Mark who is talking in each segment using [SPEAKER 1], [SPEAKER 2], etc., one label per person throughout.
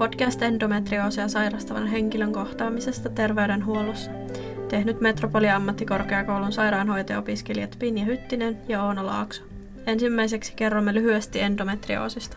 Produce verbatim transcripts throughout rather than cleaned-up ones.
[SPEAKER 1] Podcast endometrioosia sairastavan henkilön kohtaamisesta terveydenhuollossa. Tehnyt Metropolia-ammattikorkeakoulun sairaanhoitaja-opiskelijat Pinja Hyttinen ja Oona Laakso. Ensimmäiseksi kerromme lyhyesti endometrioosista.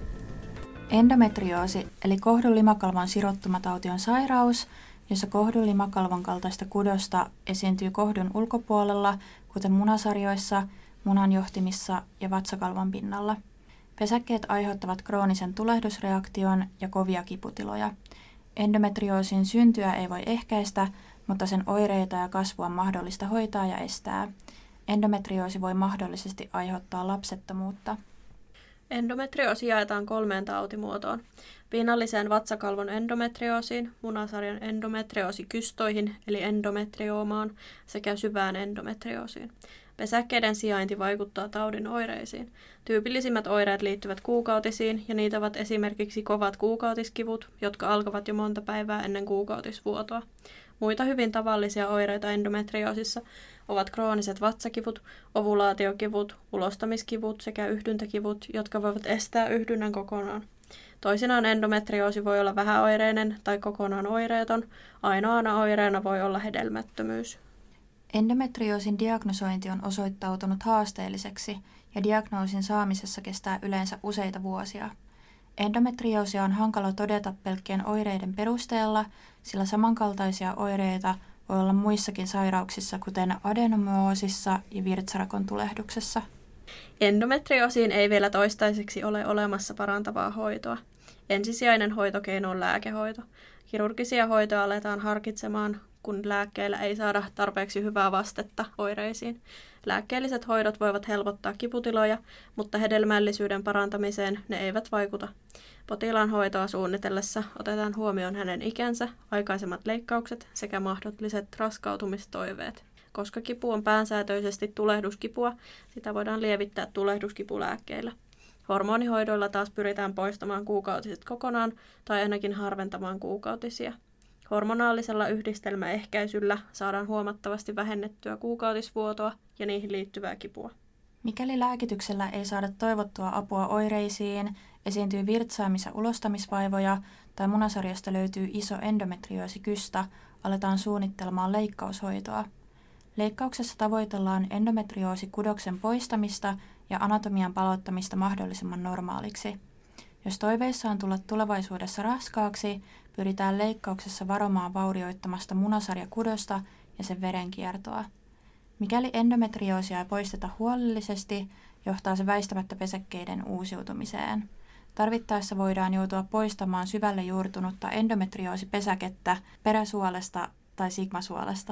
[SPEAKER 2] Endometrioosi eli kohdun-limakalvon sirottumatauti on sairaus, jossa kohdun-limakalvon kaltaista kudosta esiintyy kohdun ulkopuolella, kuten munasarjoissa, munanjohtimissa ja vatsakalvon pinnalla. Pesäkkeet aiheuttavat kroonisen tulehdusreaktion ja kovia kiputiloja. Endometrioosin syntyä ei voi ehkäistä, mutta sen oireita ja kasvua on mahdollista hoitaa ja estää. Endometrioosi voi mahdollisesti aiheuttaa lapsettomuutta.
[SPEAKER 1] Endometrioosi jaetaan kolmeen tautimuotoon. Pinnalliseen vatsakalvon endometrioosiin, munasarjan endometrioosikystoihin eli endometrioomaan sekä syvään endometrioosiin. Pesäkkeiden sijainti vaikuttaa taudin oireisiin. Tyypillisimmät oireet liittyvät kuukautisiin ja niitä ovat esimerkiksi kovat kuukautiskivut, jotka alkavat jo monta päivää ennen kuukautisvuotoa. Muita hyvin tavallisia oireita endometrioosissa ovat krooniset vatsakivut, ovulaatiokivut, ulostamiskivut sekä yhdyntäkivut, jotka voivat estää yhdynnän kokonaan. Toisinaan endometrioosi voi olla vähäoireinen tai kokonaan oireeton. Ainoana oireena voi olla hedelmättömyys.
[SPEAKER 2] Endometrioosin diagnosointi on osoittautunut haasteelliseksi ja diagnoosin saamisessa kestää yleensä useita vuosia. Endometrioosia on hankala todeta pelkkien oireiden perusteella, sillä samankaltaisia oireita voi olla muissakin sairauksissa, kuten adenomyoosissa ja virtsarakon tulehduksessa.
[SPEAKER 1] Endometrioosiin ei vielä toistaiseksi ole olemassa parantavaa hoitoa. Ensisijainen hoitokeino on lääkehoito. Kirurgisia hoitoja aletaan harkitsemaan, kun lääkkeillä ei saada tarpeeksi hyvää vastetta oireisiin. Lääkkeelliset hoidot voivat helpottaa kiputiloja, mutta hedelmällisyyden parantamiseen ne eivät vaikuta. Potilaan hoitoa suunnitellessa otetaan huomioon hänen ikänsä, aikaisemmat leikkaukset sekä mahdolliset raskautumistoiveet. Koska kipu on pääsääntöisesti tulehduskipua, sitä voidaan lievittää tulehduskipulääkkeillä. Hormonihoidoilla taas pyritään poistamaan kuukautiset kokonaan tai ainakin harventamaan kuukautisia. Hormonaalisella yhdistelmäehkäisyllä saadaan huomattavasti vähennettyä kuukautisvuotoa ja niihin liittyvää kipua.
[SPEAKER 2] Mikäli lääkityksellä ei saada toivottua apua oireisiin, esiintyy virtsaamis- ja ulostamisvaivoja tai munasarjasta löytyy iso endometrioosikkysta, aletaan suunnittelemaan leikkaushoitoa. Leikkauksessa tavoitellaan endometrioosikudoksen poistamista ja anatomian palauttamista mahdollisimman normaaliksi. Jos toiveissa on tulla tulevaisuudessa raskaaksi, pyritään leikkauksessa varomaan vaurioittamasta munasarjakudosta ja sen verenkiertoa. Mikäli endometrioosia ei poisteta huolellisesti, johtaa se väistämättä pesäkkeiden uusiutumiseen. Tarvittaessa voidaan joutua poistamaan syvälle juurtunutta endometrioosipesäkettä peräsuolesta tai sigmasuolesta.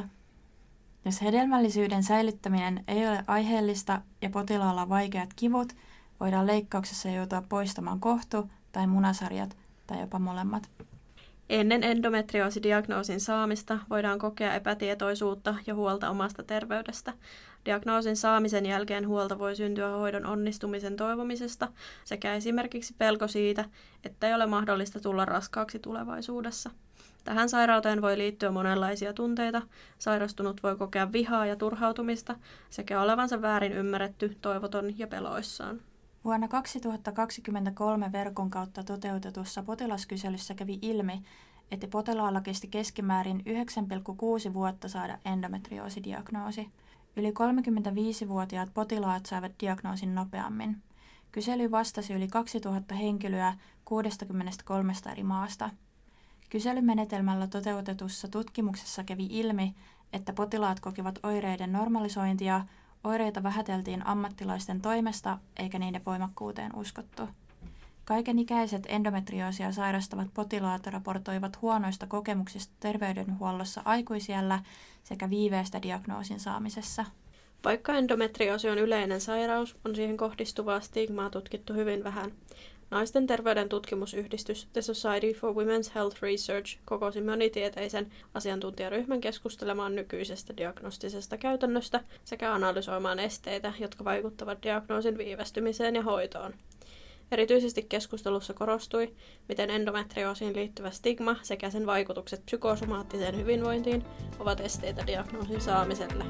[SPEAKER 2] Jos hedelmällisyyden säilyttäminen ei ole aiheellista ja potilaalla on vaikeat kivut, voidaan leikkauksessa joutua poistamaan kohtu tai munasarjat tai jopa molemmat.
[SPEAKER 1] Ennen endometrioosidiagnoosin saamista voidaan kokea epätietoisuutta ja huolta omasta terveydestä. Diagnoosin saamisen jälkeen huolta voi syntyä hoidon onnistumisen toivomisesta sekä esimerkiksi pelko siitä, että ei ole mahdollista tulla raskaaksi tulevaisuudessa. Tähän sairauteen voi liittyä monenlaisia tunteita, sairastunut voi kokea vihaa ja turhautumista sekä olevansa väärin ymmärretty, toivoton ja peloissaan.
[SPEAKER 2] Vuonna kaksituhattakaksikymmentäkolme verkon kautta toteutetussa potilaskyselyssä kävi ilmi, että potilaalla kesti keskimäärin yhdeksän pilkku kuusi vuotta saada endometrioosidiagnoosi. Yli kolmekymmentäviisivuotiaat potilaat saivat diagnoosin nopeammin. Kysely vastasi yli kaksituhatta henkilöä kuudestakymmenestäkolmesta eri maasta. Kyselymenetelmällä toteutetussa tutkimuksessa kävi ilmi, että potilaat kokivat oireiden normalisointia, oireita vähäteltiin ammattilaisten toimesta eikä niiden voimakkuuteen uskottu. Kaikenikäiset endometrioosia sairastavat potilaat raportoivat huonoista kokemuksista terveydenhuollossa aikuisiällä sekä viiveestä diagnoosin saamisessa.
[SPEAKER 1] Vaikka endometrioosi on yleinen sairaus, on siihen kohdistuvaa stigmaa tutkittu hyvin vähän. Naisten terveyden tutkimusyhdistys The Society for Women's Health Research kokosi monitieteisen asiantuntijaryhmän keskustelemaan nykyisestä diagnostisesta käytännöstä sekä analysoimaan esteitä, jotka vaikuttavat diagnoosin viivästymiseen ja hoitoon. Erityisesti keskustelussa korostui, miten endometrioosiin liittyvä stigma sekä sen vaikutukset psykosomaattiseen hyvinvointiin ovat esteitä diagnoosin saamiselle.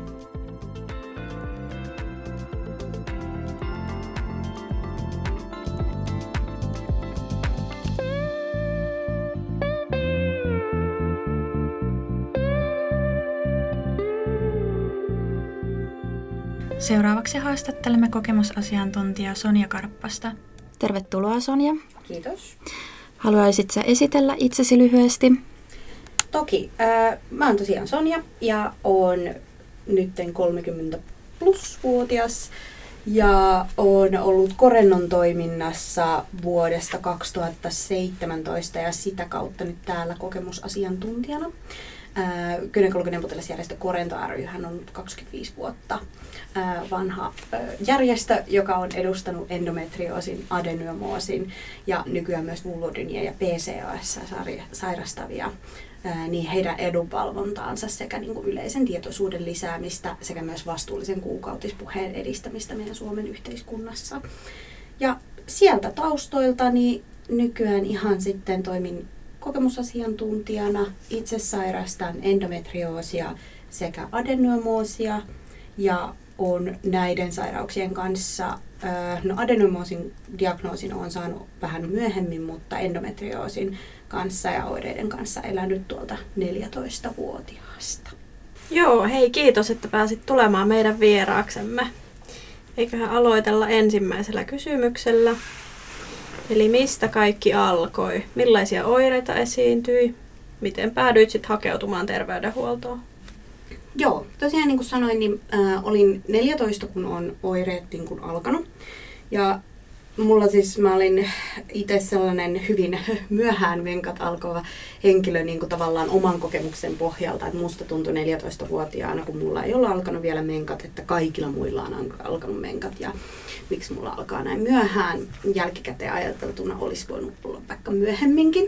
[SPEAKER 2] Seuraavaksi haastattelemme kokemusasiantuntija Sonja Karppasta. Tervetuloa Sonja.
[SPEAKER 3] Kiitos.
[SPEAKER 2] Haluaisit sä esitellä itsesi lyhyesti?
[SPEAKER 3] Toki. Äh, mä oon tosiaan Sonja ja oon nytten kolmekymmentä plus vuotias ja oon ollut Corennon toiminnassa vuodesta kaksituhattaseitsemäntoista ja sitä kautta nyt täällä kokemusasiantuntijana. Äh, Gynekologinen potilasjärjestö Corento ry:hän on kaksikymmentäviisi vuotta äh, vanha äh, järjestö, joka on edustanut endometrioosin, adenomyoosin ja nykyään myös vulvodynia ja P C O S sairastavia, äh, niin heidän edunvalvontaansa sekä niin kuin yleisen tietoisuuden lisäämistä sekä myös vastuullisen kuukautispuheen edistämistä meidän Suomen yhteiskunnassa. Ja sieltä taustoilta niin nykyään ihan sitten toimin kokemusasiantuntijana, itse sairastan endometrioosia sekä adenomyoosia ja on näiden sairauksien kanssa, no adenomyoosin diagnoosin olen saanut vähän myöhemmin, mutta endometrioosin kanssa ja oireiden kanssa elänyt tuolta neljätoistavuotiaasta.
[SPEAKER 1] Joo, hei kiitos, että pääsit tulemaan meidän vieraaksemme. Eiköhän aloitella ensimmäisellä kysymyksellä. Eli mistä kaikki alkoi? Millaisia oireita esiintyi? Miten päädyit sitten hakeutumaan terveydenhuoltoon?
[SPEAKER 3] Joo, tosiaan niin kuin sanoin, niin äh, olin neljätoista, kun on oireet niin kuin alkanut. Ja mulla siis, mä olin itse sellainen hyvin myöhään menkat alkava henkilö niin kuin tavallaan oman kokemuksen pohjalta. Että musta tuntui neljätoistavuotiaana, kun mulla ei ole alkanut vielä menkat, että kaikilla muilla on alkanut menkat. Ja miksi mulla alkaa näin myöhään? Jälkikäteen ajateltuna olisi voinut olla vaikka myöhemminkin.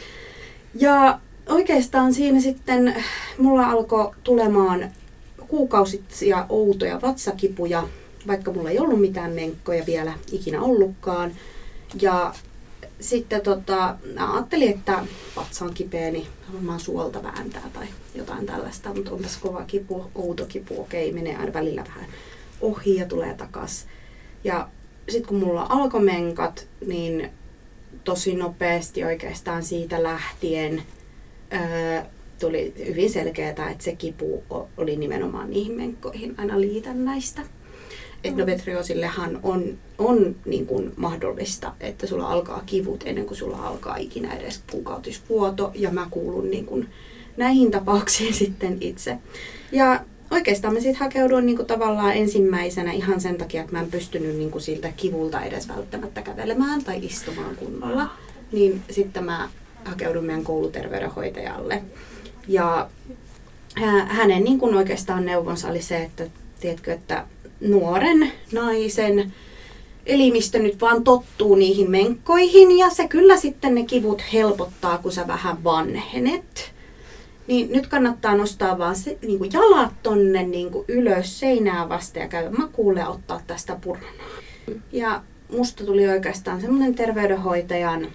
[SPEAKER 3] Ja oikeastaan siinä sitten mulla alkoi tulemaan kuukausitsia outoja vatsakipuja, vaikka mulla ei ollut mitään menkkoja vielä ikinä ollutkaan. Ja sitten tota, ajattelin, että vatsa on kipeä, niin varmaan suolta vääntää tai jotain tällaista, mutta onpas kova kipu, outo kipu, okei, menee aina välillä vähän ohi ja tulee takas. Ja sitten kun mulla alkoi menkat, niin tosi nopeasti oikeastaan siitä lähtien öö, tuli hyvin selkeää, että se kipu oli nimenomaan niihin menkkoihin aina liitännäistä. Endometrioosillehan on, on niin kuin mahdollista, että sulla alkaa kivut ennen kuin sulla alkaa ikinä edes kuukautisvuoto, ja mä kuulun niin kuin näihin tapauksiin sitten itse. Ja oikeastaan mä sitten hakeuduin niin kuin tavallaan ensimmäisenä ihan sen takia, että mä en pystynyt niin kuin siltä kivulta edes välttämättä kävelemään tai istumaan kunnolla. Niin sitten mä hakeudun meidän kouluterveydenhoitajalle. Ja hänen niin kuin oikeastaan neuvonsa oli se, että tiedätkö, että nuoren naisen elimistö nyt vaan tottuu niihin menkkoihin ja se kyllä sitten ne kivut helpottaa, kun sä vähän vanhenet. Niin nyt kannattaa nostaa vaan se, niin kuin jalat tonne niin kuin ylös seinää vasten ja käydä makuulle ja ottaa tästä puranaa. Ja musta tuli oikeastaan semmoinen terveydenhoitajan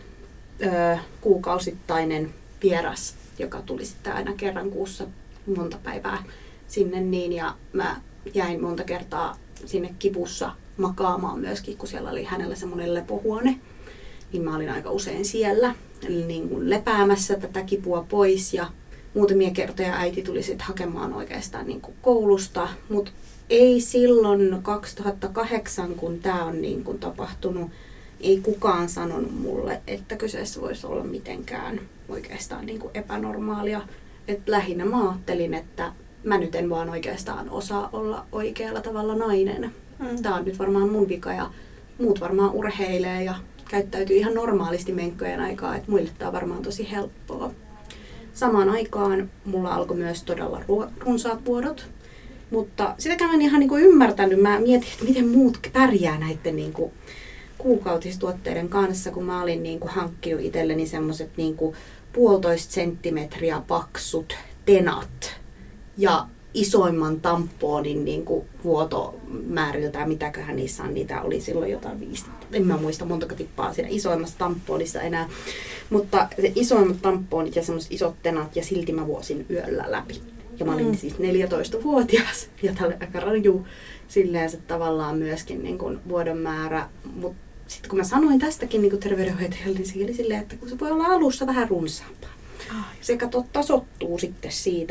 [SPEAKER 3] ö, kuukausittainen vieras, joka tuli sitten aina kerran kuussa monta päivää sinne niin, ja mä jäin monta kertaa sinne kipussa makaamaan myöskin, kun siellä oli hänellä semmoinen lepohuone, niin mä olin aika usein siellä niin kuin lepäämässä tätä kipua pois, ja muutamia kertoja äiti tuli sitten hakemaan oikeastaan niin kuin koulusta, mutta ei silloin kaksituhattakahdeksan, kun tämä on niin kuin tapahtunut, ei kukaan sanonut mulle, että kyseessä voisi olla mitenkään oikeastaan niin kuin epänormaalia. Et lähinnä mä ajattelin, että mä nyt en vaan oikeastaan osaa olla oikealla tavalla nainen. Mm. Tää on nyt varmaan mun vika ja muut varmaan urheilee ja käyttäytyy ihan normaalisti menkkojen aikaa, että muille tää on varmaan tosi helppoa. Samaan aikaan mulla alkoi myös todella runsaat vuodot, mutta sitäkään mä en ihan niinku ymmärtänyt. Mä mietin, että miten muut pärjää näiden niinku kuukautistuotteiden kanssa, kun mä olin niinku hankkinut itselleni semmoset niinku puolitoista senttimetriä paksut tenat ja isoimman tampoonin niin kuin vuotomääriltä, mitäköhän niissä on, niitä oli silloin jotain viisi. En mä muista montako tippaa siinä isoimmassa tampoonissa enää. Mutta se isoimmat tampoonit ja semmoiset isot tenat, ja silti mä vuosin yöllä läpi. Ja mä olin mm. siis neljätoistavuotias, ja tää oli aika raju silleen se tavallaan myöskin niin kuin vuodon määrä. Mut sitten kun mä sanoin tästäkin niin kuin terveydenhoitajalle, niin se oli silleen, että kun se voi olla alussa vähän runsaampaa. Se kato tasottuu sitten siitä, ja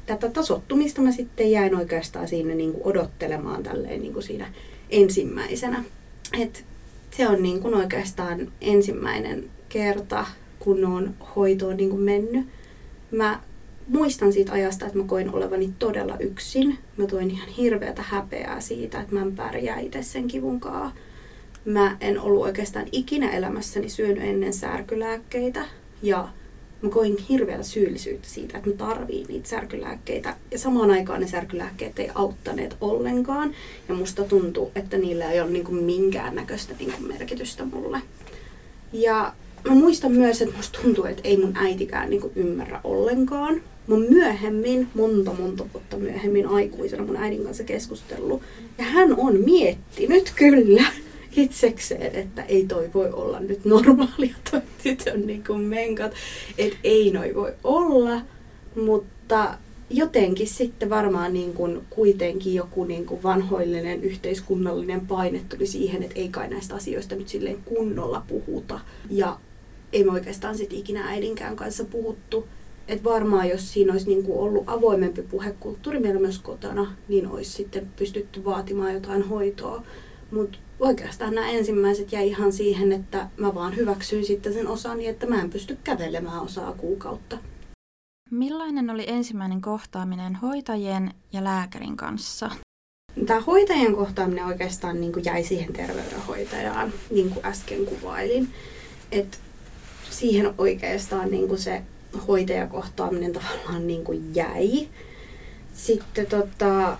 [SPEAKER 3] tätä tasoittumista mä sitten jäin oikeastaan siinä niin kuin odottelemaan tälleen niin kuin siinä ensimmäisenä. Et se on niin kuin oikeastaan ensimmäinen kerta, kun on hoitoon niin kuin mennyt. Mä muistan siitä ajasta, että mä koin olevani todella yksin. Mä toin ihan hirveätä häpeää siitä, että mä en pärjää itse sen kivun kanssa. Mä en ollut oikeastaan ikinä elämässäni syönyt ennen särkylääkkeitä. Ja mä koin hirveätä syyllisyyttä siitä, että mä tarviin niitä särkylääkkeitä. Ja samaan aikaan ne särkylääkkeet ei auttaneet ollenkaan. Ja musta tuntuu, että niillä ei ole niinku minkäännäköistä niinku merkitystä mulle. Ja mä muistan myös, että musta tuntuu, että ei mun äitikään niinku ymmärrä ollenkaan. Mä oon myöhemmin, monta monta vuotta myöhemmin aikuisena mun äidin kanssa keskustellut. Ja hän on miettinyt kyllä itsekseen, että ei toi voi olla nyt normaalia, toi tytön niinku menkat. Että ei noi voi olla, mutta jotenkin sitten varmaan niin kuin kuitenkin joku niin kuin vanhoillinen yhteiskunnallinen paine tuli siihen, että ei kai näistä asioista nyt silleen kunnolla puhuta. Ja ei me oikeastaan sitten ikinä äidinkään kanssa puhuttu. Että varmaan jos siinä olisi niin kuin ollut avoimempi puhekulttuuri meillä myös kotona, niin olisi sitten pystytty vaatimaan jotain hoitoa. Mutta oikeastaan nämä ensimmäiset jäi ihan siihen, että mä vaan hyväksyin sitten sen osani, että mä en pysty kävelemään osaa kuukautta.
[SPEAKER 2] Millainen oli ensimmäinen kohtaaminen hoitajien ja lääkärin kanssa?
[SPEAKER 3] Tämä hoitajien kohtaaminen oikeastaan niin kuin jäi siihen terveydenhoitajaan, niin kuin äsken kuvailin. Et siihen oikeastaan niin kuin se hoitajakohtaaminen tavallaan niin kuin jäi. Sitten tota,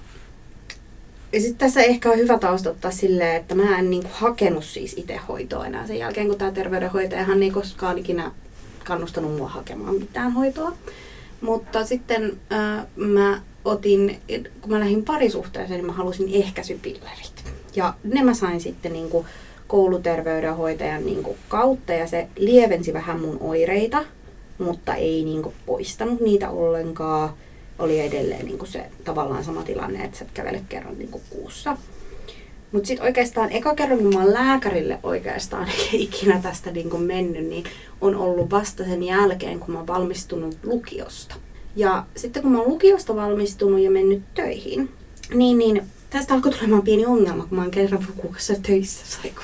[SPEAKER 3] ja sit tässä ehkä on hyvä taustottaa silleen, että mä en niin kuin hakenut siis itse hoitoa enää sen jälkeen, kun tämä terveydenhoitajahan ei koskaan ikinä kannustanut mua hakemaan mitään hoitoa. Mutta sitten äh, mä otin, kun mä lähdin parisuhteeseen, niin mä halusin ehkäisypillerit. Ja ne mä sain sitten niin kuin kouluterveydenhoitajan niin kuin kautta ja se lievensi vähän mun oireita, mutta ei niin kuin poistanut niitä ollenkaan. Oli edelleen niin kuin se tavallaan sama tilanne, että sä et kävele kerran niin kuin kuussa. Mutta sitten oikeastaan eka kerran, kun mä oon lääkärille oikeastaan ikinä tästä niin kuin mennyt, niin on ollut vasta sen jälkeen, kun mä oon valmistunut lukiosta. Ja sitten kun mä oon lukiosta valmistunut ja mennyt töihin, niin, niin tästä alkoi tulemaan pieni ongelma, kun mä oon kerran kuukaussa töissä saikulla.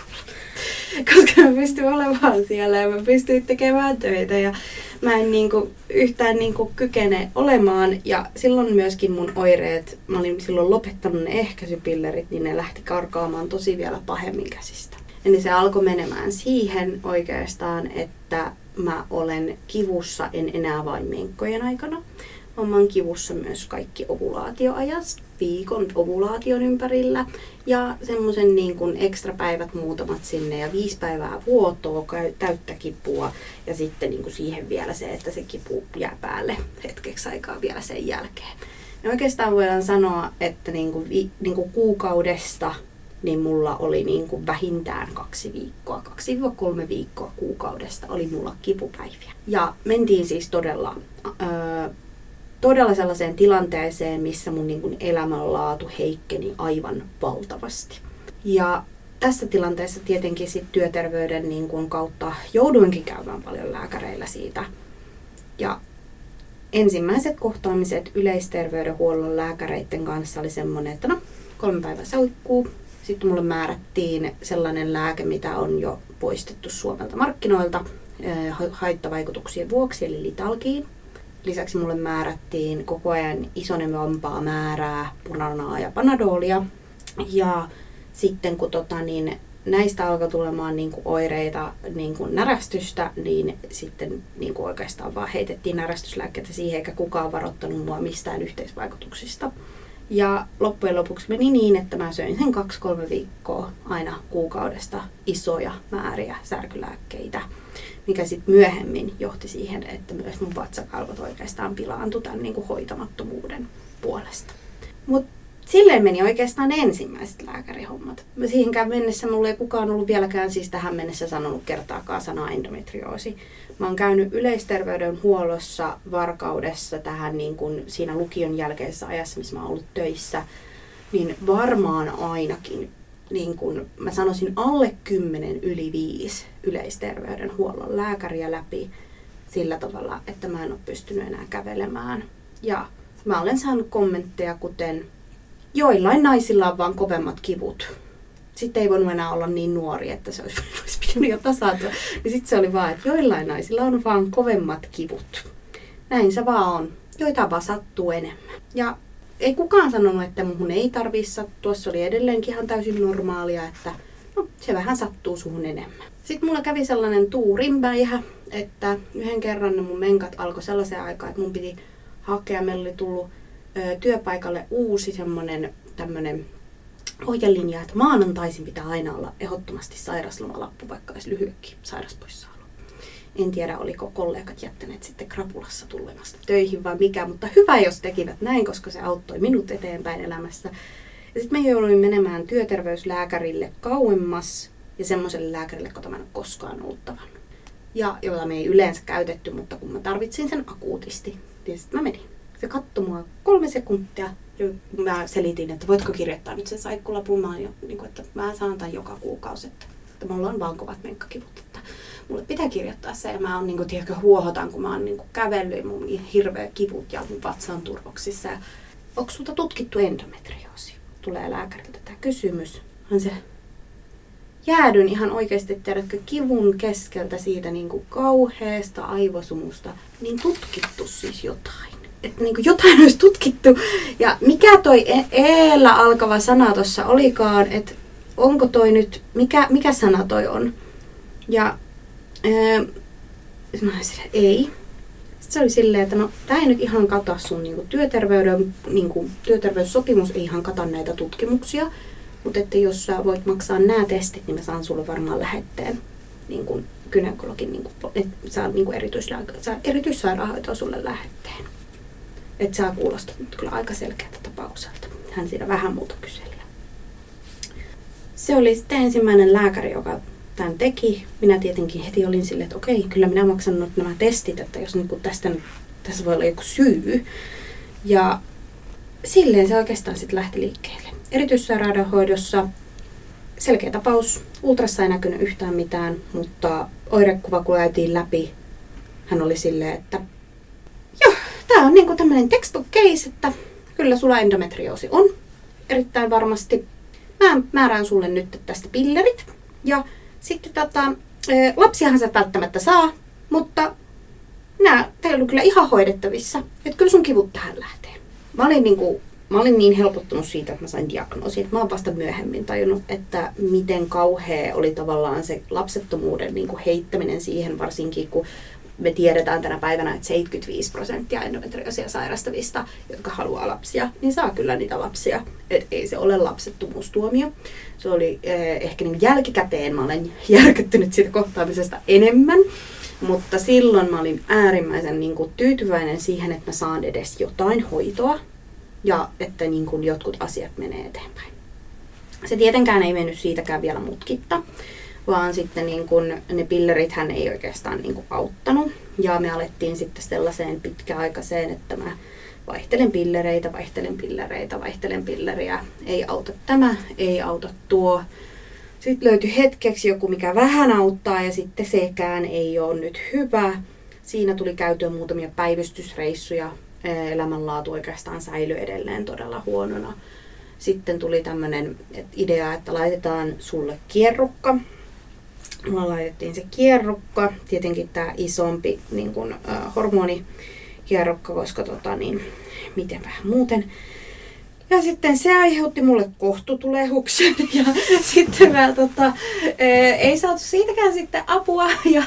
[SPEAKER 3] Koska mä pystyn olemaan siellä ja mä pystyn tekemään töitä ja mä en niinku yhtään niinku kykene olemaan. Ja silloin myöskin mun oireet, mä olin silloin lopettanut ne ehkäisypillerit, niin ne lähti karkaamaan tosi vielä pahemmin käsistä. Eli se alkoi menemään siihen oikeastaan, että mä olen kivussa en enää vain menkkojen aikana. Mä oon kivussa myös kaikki ovulaatioajat, viikon ovulaation ympärillä ja semmoisen niin kuin ekstra päivät muutamat sinne ja viisi päivää vuotoa, täyttä kipua ja sitten niin kuin siihen vielä se, että se kipu jää päälle hetkeksi aikaa vielä sen jälkeen. Ja oikeastaan voidaan sanoa, että niin kuin, niin kuin kuukaudesta niin mulla oli niin kuin vähintään kaksi viikkoa, kaksi kolme viikkoa kuukaudesta oli mulla kipupäiviä. Ja mentiin siis todella... Öö, Todella sellaiseen tilanteeseen, missä mun niin kuin elämänlaatu heikkeni aivan valtavasti. Ja tässä tilanteessa tietenkin sit työterveyden niin kuin kautta jouduinkin käymään paljon lääkäreillä siitä. Ja ensimmäiset kohtaamiset yleisterveydenhuollon lääkäreiden kanssa oli semmoinen, että no kolme päivää saukkuu. Sitten mulle määrättiin sellainen lääke, mitä on jo poistettu Suomelta markkinoilta haittavaikutuksien vuoksi, eli Litalkiin. Lisäksi mulle määrättiin koko ajan isonevampaa määrää Punanaa ja Panadolia. Ja sitten kun tota, niin näistä alkoi tulemaan niin kuin oireita, niin kuin närästystä, niin sitten niin kuin oikeastaan vaan heitettiin närästyslääkkeitä siihen, eikä kukaan varoittanut mua mistään yhteisvaikutuksista. Ja loppujen lopuksi meni niin, että mä söin sen kaksi kolme viikkoa aina kuukaudesta isoja määriä särkylääkkeitä, mikä sitten myöhemmin johti siihen, että myös mun vatsakalvot oikeastaan pilaantui tämän niin kuin hoitamattomuuden puolesta. Mutta silleen meni oikeastaan ensimmäiset lääkärihommat. Siihenkään mennessä mulla ei kukaan ollut vieläkään siis tähän mennessä sanonut kertaakaan sanaa endometrioosi. Mä oon käynyt yleisterveydenhuollossa Varkaudessa tähän niin kuin siinä lukion jälkeisessä ajassa, missä mä oon ollut töissä, niin varmaan ainakin, niin kuin mä sanoisin alle kymmenen yli viisi yleisterveydenhuollon lääkäriä läpi sillä tavalla, että mä en ole pystynyt enää kävelemään. Ja mä olen saanut kommentteja, kuten joillain naisilla on vaan kovemmat kivut. Sitten ei voinut enää olla niin nuori, että se olisi, olisi pitänyt jo tasautua. Ja sitten se oli vaan, että joillain naisilla on vaan kovemmat kivut. Näin se vaan on. Joita vaan sattuu enemmän. Ja ei kukaan sanonut, että muhun ei tarvitse sattua. Se oli edelleenkin ihan täysin normaalia, että no, se vähän sattuu suhun enemmän. Sitten mulla kävi sellainen tuurinpäihä, että yhden kerran ne mun menkat alkoi sellaiseen aikaan, että mun piti hakea. Meillä oli tullut ö, työpaikalle uusi semmoinen tämmöinen ohjelinja, että maanantaisin pitää aina olla ehdottomasti sairaslomalappu, vaikka olisi lyhytkin sairaspoissaolo. En tiedä, oliko kollegat jättäneet sitten krapulassa tullemasta töihin vai mikä, mutta hyvä, jos tekivät näin, koska se auttoi minut eteenpäin elämässä. Ja sitten me jouduin menemään työterveyslääkärille kauemmas ja semmoiselle lääkärille, jota mä en ole koskaan ollut tavannut. Ja jota me ei yleensä käytetty, mutta kun mä tarvitsin sen akuutisti, niin sitten mä menin. Se katsoi mua kolme sekuntia. Mä selitin, että voitko kirjoittaa nyt sen saikkulapun, mä, jo, niin kuin, että mä saan tämän joka kuukausi, että, että mulla on vaan kovat menkkakivut, että mulle pitää kirjoittaa se. Ja mä oon, niin kuin, tiedätkö, huohotan, kun mä oon niin kuin, kävellyt, mun hirveä kivut ja mun vatsa on turvoksissa. Ja, onko sulta tutkittu endometrioosi? Tulee lääkäriltä tämä kysymys. On se jäädyn ihan oikeasti, tiedätkö, kivun keskeltä siitä niin kuin kauheasta aivosumusta, niin tutkittu siis jotain. Että niin kuin jotain olisi tutkittu. Ja mikä toi eellä alkava sana tuossa olikaan, että onko toi nyt, mikä, mikä sana toi on? Ja ää, mä olisin, että ei. Sitten se oli silleen, että no tää ei nyt ihan kata sun niin kuin työterveyden, niin kuin työterveyssopimus ei ihan kata näitä tutkimuksia. Mutta että jos sä voit maksaa nämä testit, niin mä saan sulle varmaan lähetteen niin kuin gynekologin, niin kuin, että saa niin kuin erityissairaanhoitoa sulle lähetteen. Että sä kuulostat nyt kyllä aika selkeältä tapaukselta. Hän siinä vähän muuta kyseli. Se oli sitten ensimmäinen lääkäri, joka tämän teki. Minä tietenkin heti olin silleen, että okei, kyllä minä maksan nyt nämä testit, että jos niin tästä nyt, tässä voi olla joku syy. Ja silleen se oikeastaan sitten lähti liikkeelle. Erityissairaanhoidossa selkeä tapaus. Ultrassa ei näkynyt yhtään mitään, mutta oirekuva kun käytiin läpi, hän oli silleen, että joo, tämä on niinku tämmöinen textbook case, että kyllä sulla endometrioosi on erittäin varmasti. Mä määrään sulle nyt tästä pillerit. Ja sitten tota, lapsiahan sä välttämättä saa, mutta nämä teillä on kyllä ihan hoidettavissa. Että kyllä sun kivut tähän lähtee. Mä olin, niinku, mä olin niin helpottunut siitä, että mä sain diagnoosin. Että mä oon vasta myöhemmin tajunnut, että miten kauhea oli tavallaan se lapsettomuuden niinku heittäminen siihen, varsinkin kun me tiedetään tänä päivänä, että seitsemänkymmentäviisi prosenttia endometrioosia sairastavista, jotka haluaa lapsia, niin saa kyllä niitä lapsia. Et ei se ole lapsettomuustuomio. Se oli eh, ehkä niin jälkikäteen, mä olen järkyttynyt siitä kohtaamisesta enemmän, mutta silloin mä olin äärimmäisen niin kuin, tyytyväinen siihen, että mä saan edes jotain hoitoa ja että niin kuin, jotkut asiat menee eteenpäin. Se tietenkään ei mennyt siitäkään vielä mutkitta, vaan sitten niin kun, ne pillerithän ei oikeastaan niin kun auttanut. Ja me alettiin sitten sellaiseen pitkäaikaiseen, että mä vaihtelen pillereitä, vaihtelen pillereitä, vaihtelen pilleriä. Ei auta tämä, ei auta tuo. Sitten löytyi hetkeksi joku, mikä vähän auttaa ja sitten sekään ei ole nyt hyvä. Siinä tuli käytyä muutamia päivystysreissuja. Elämänlaatu oikeastaan säilyi edelleen todella huonona. Sitten tuli tämmöinen idea, että laitetaan sulle kierrukka. Mulla laitettiin se kierrukka, tietenkin tämä isompi niin kun, äh, hormonikierrukka, koska tota, niin, miten vähän muuten. Ja sitten se aiheutti mulle kohtutulehuksen ja sitten mä tota, ää, ei saatu siitäkään sitten apua. Ja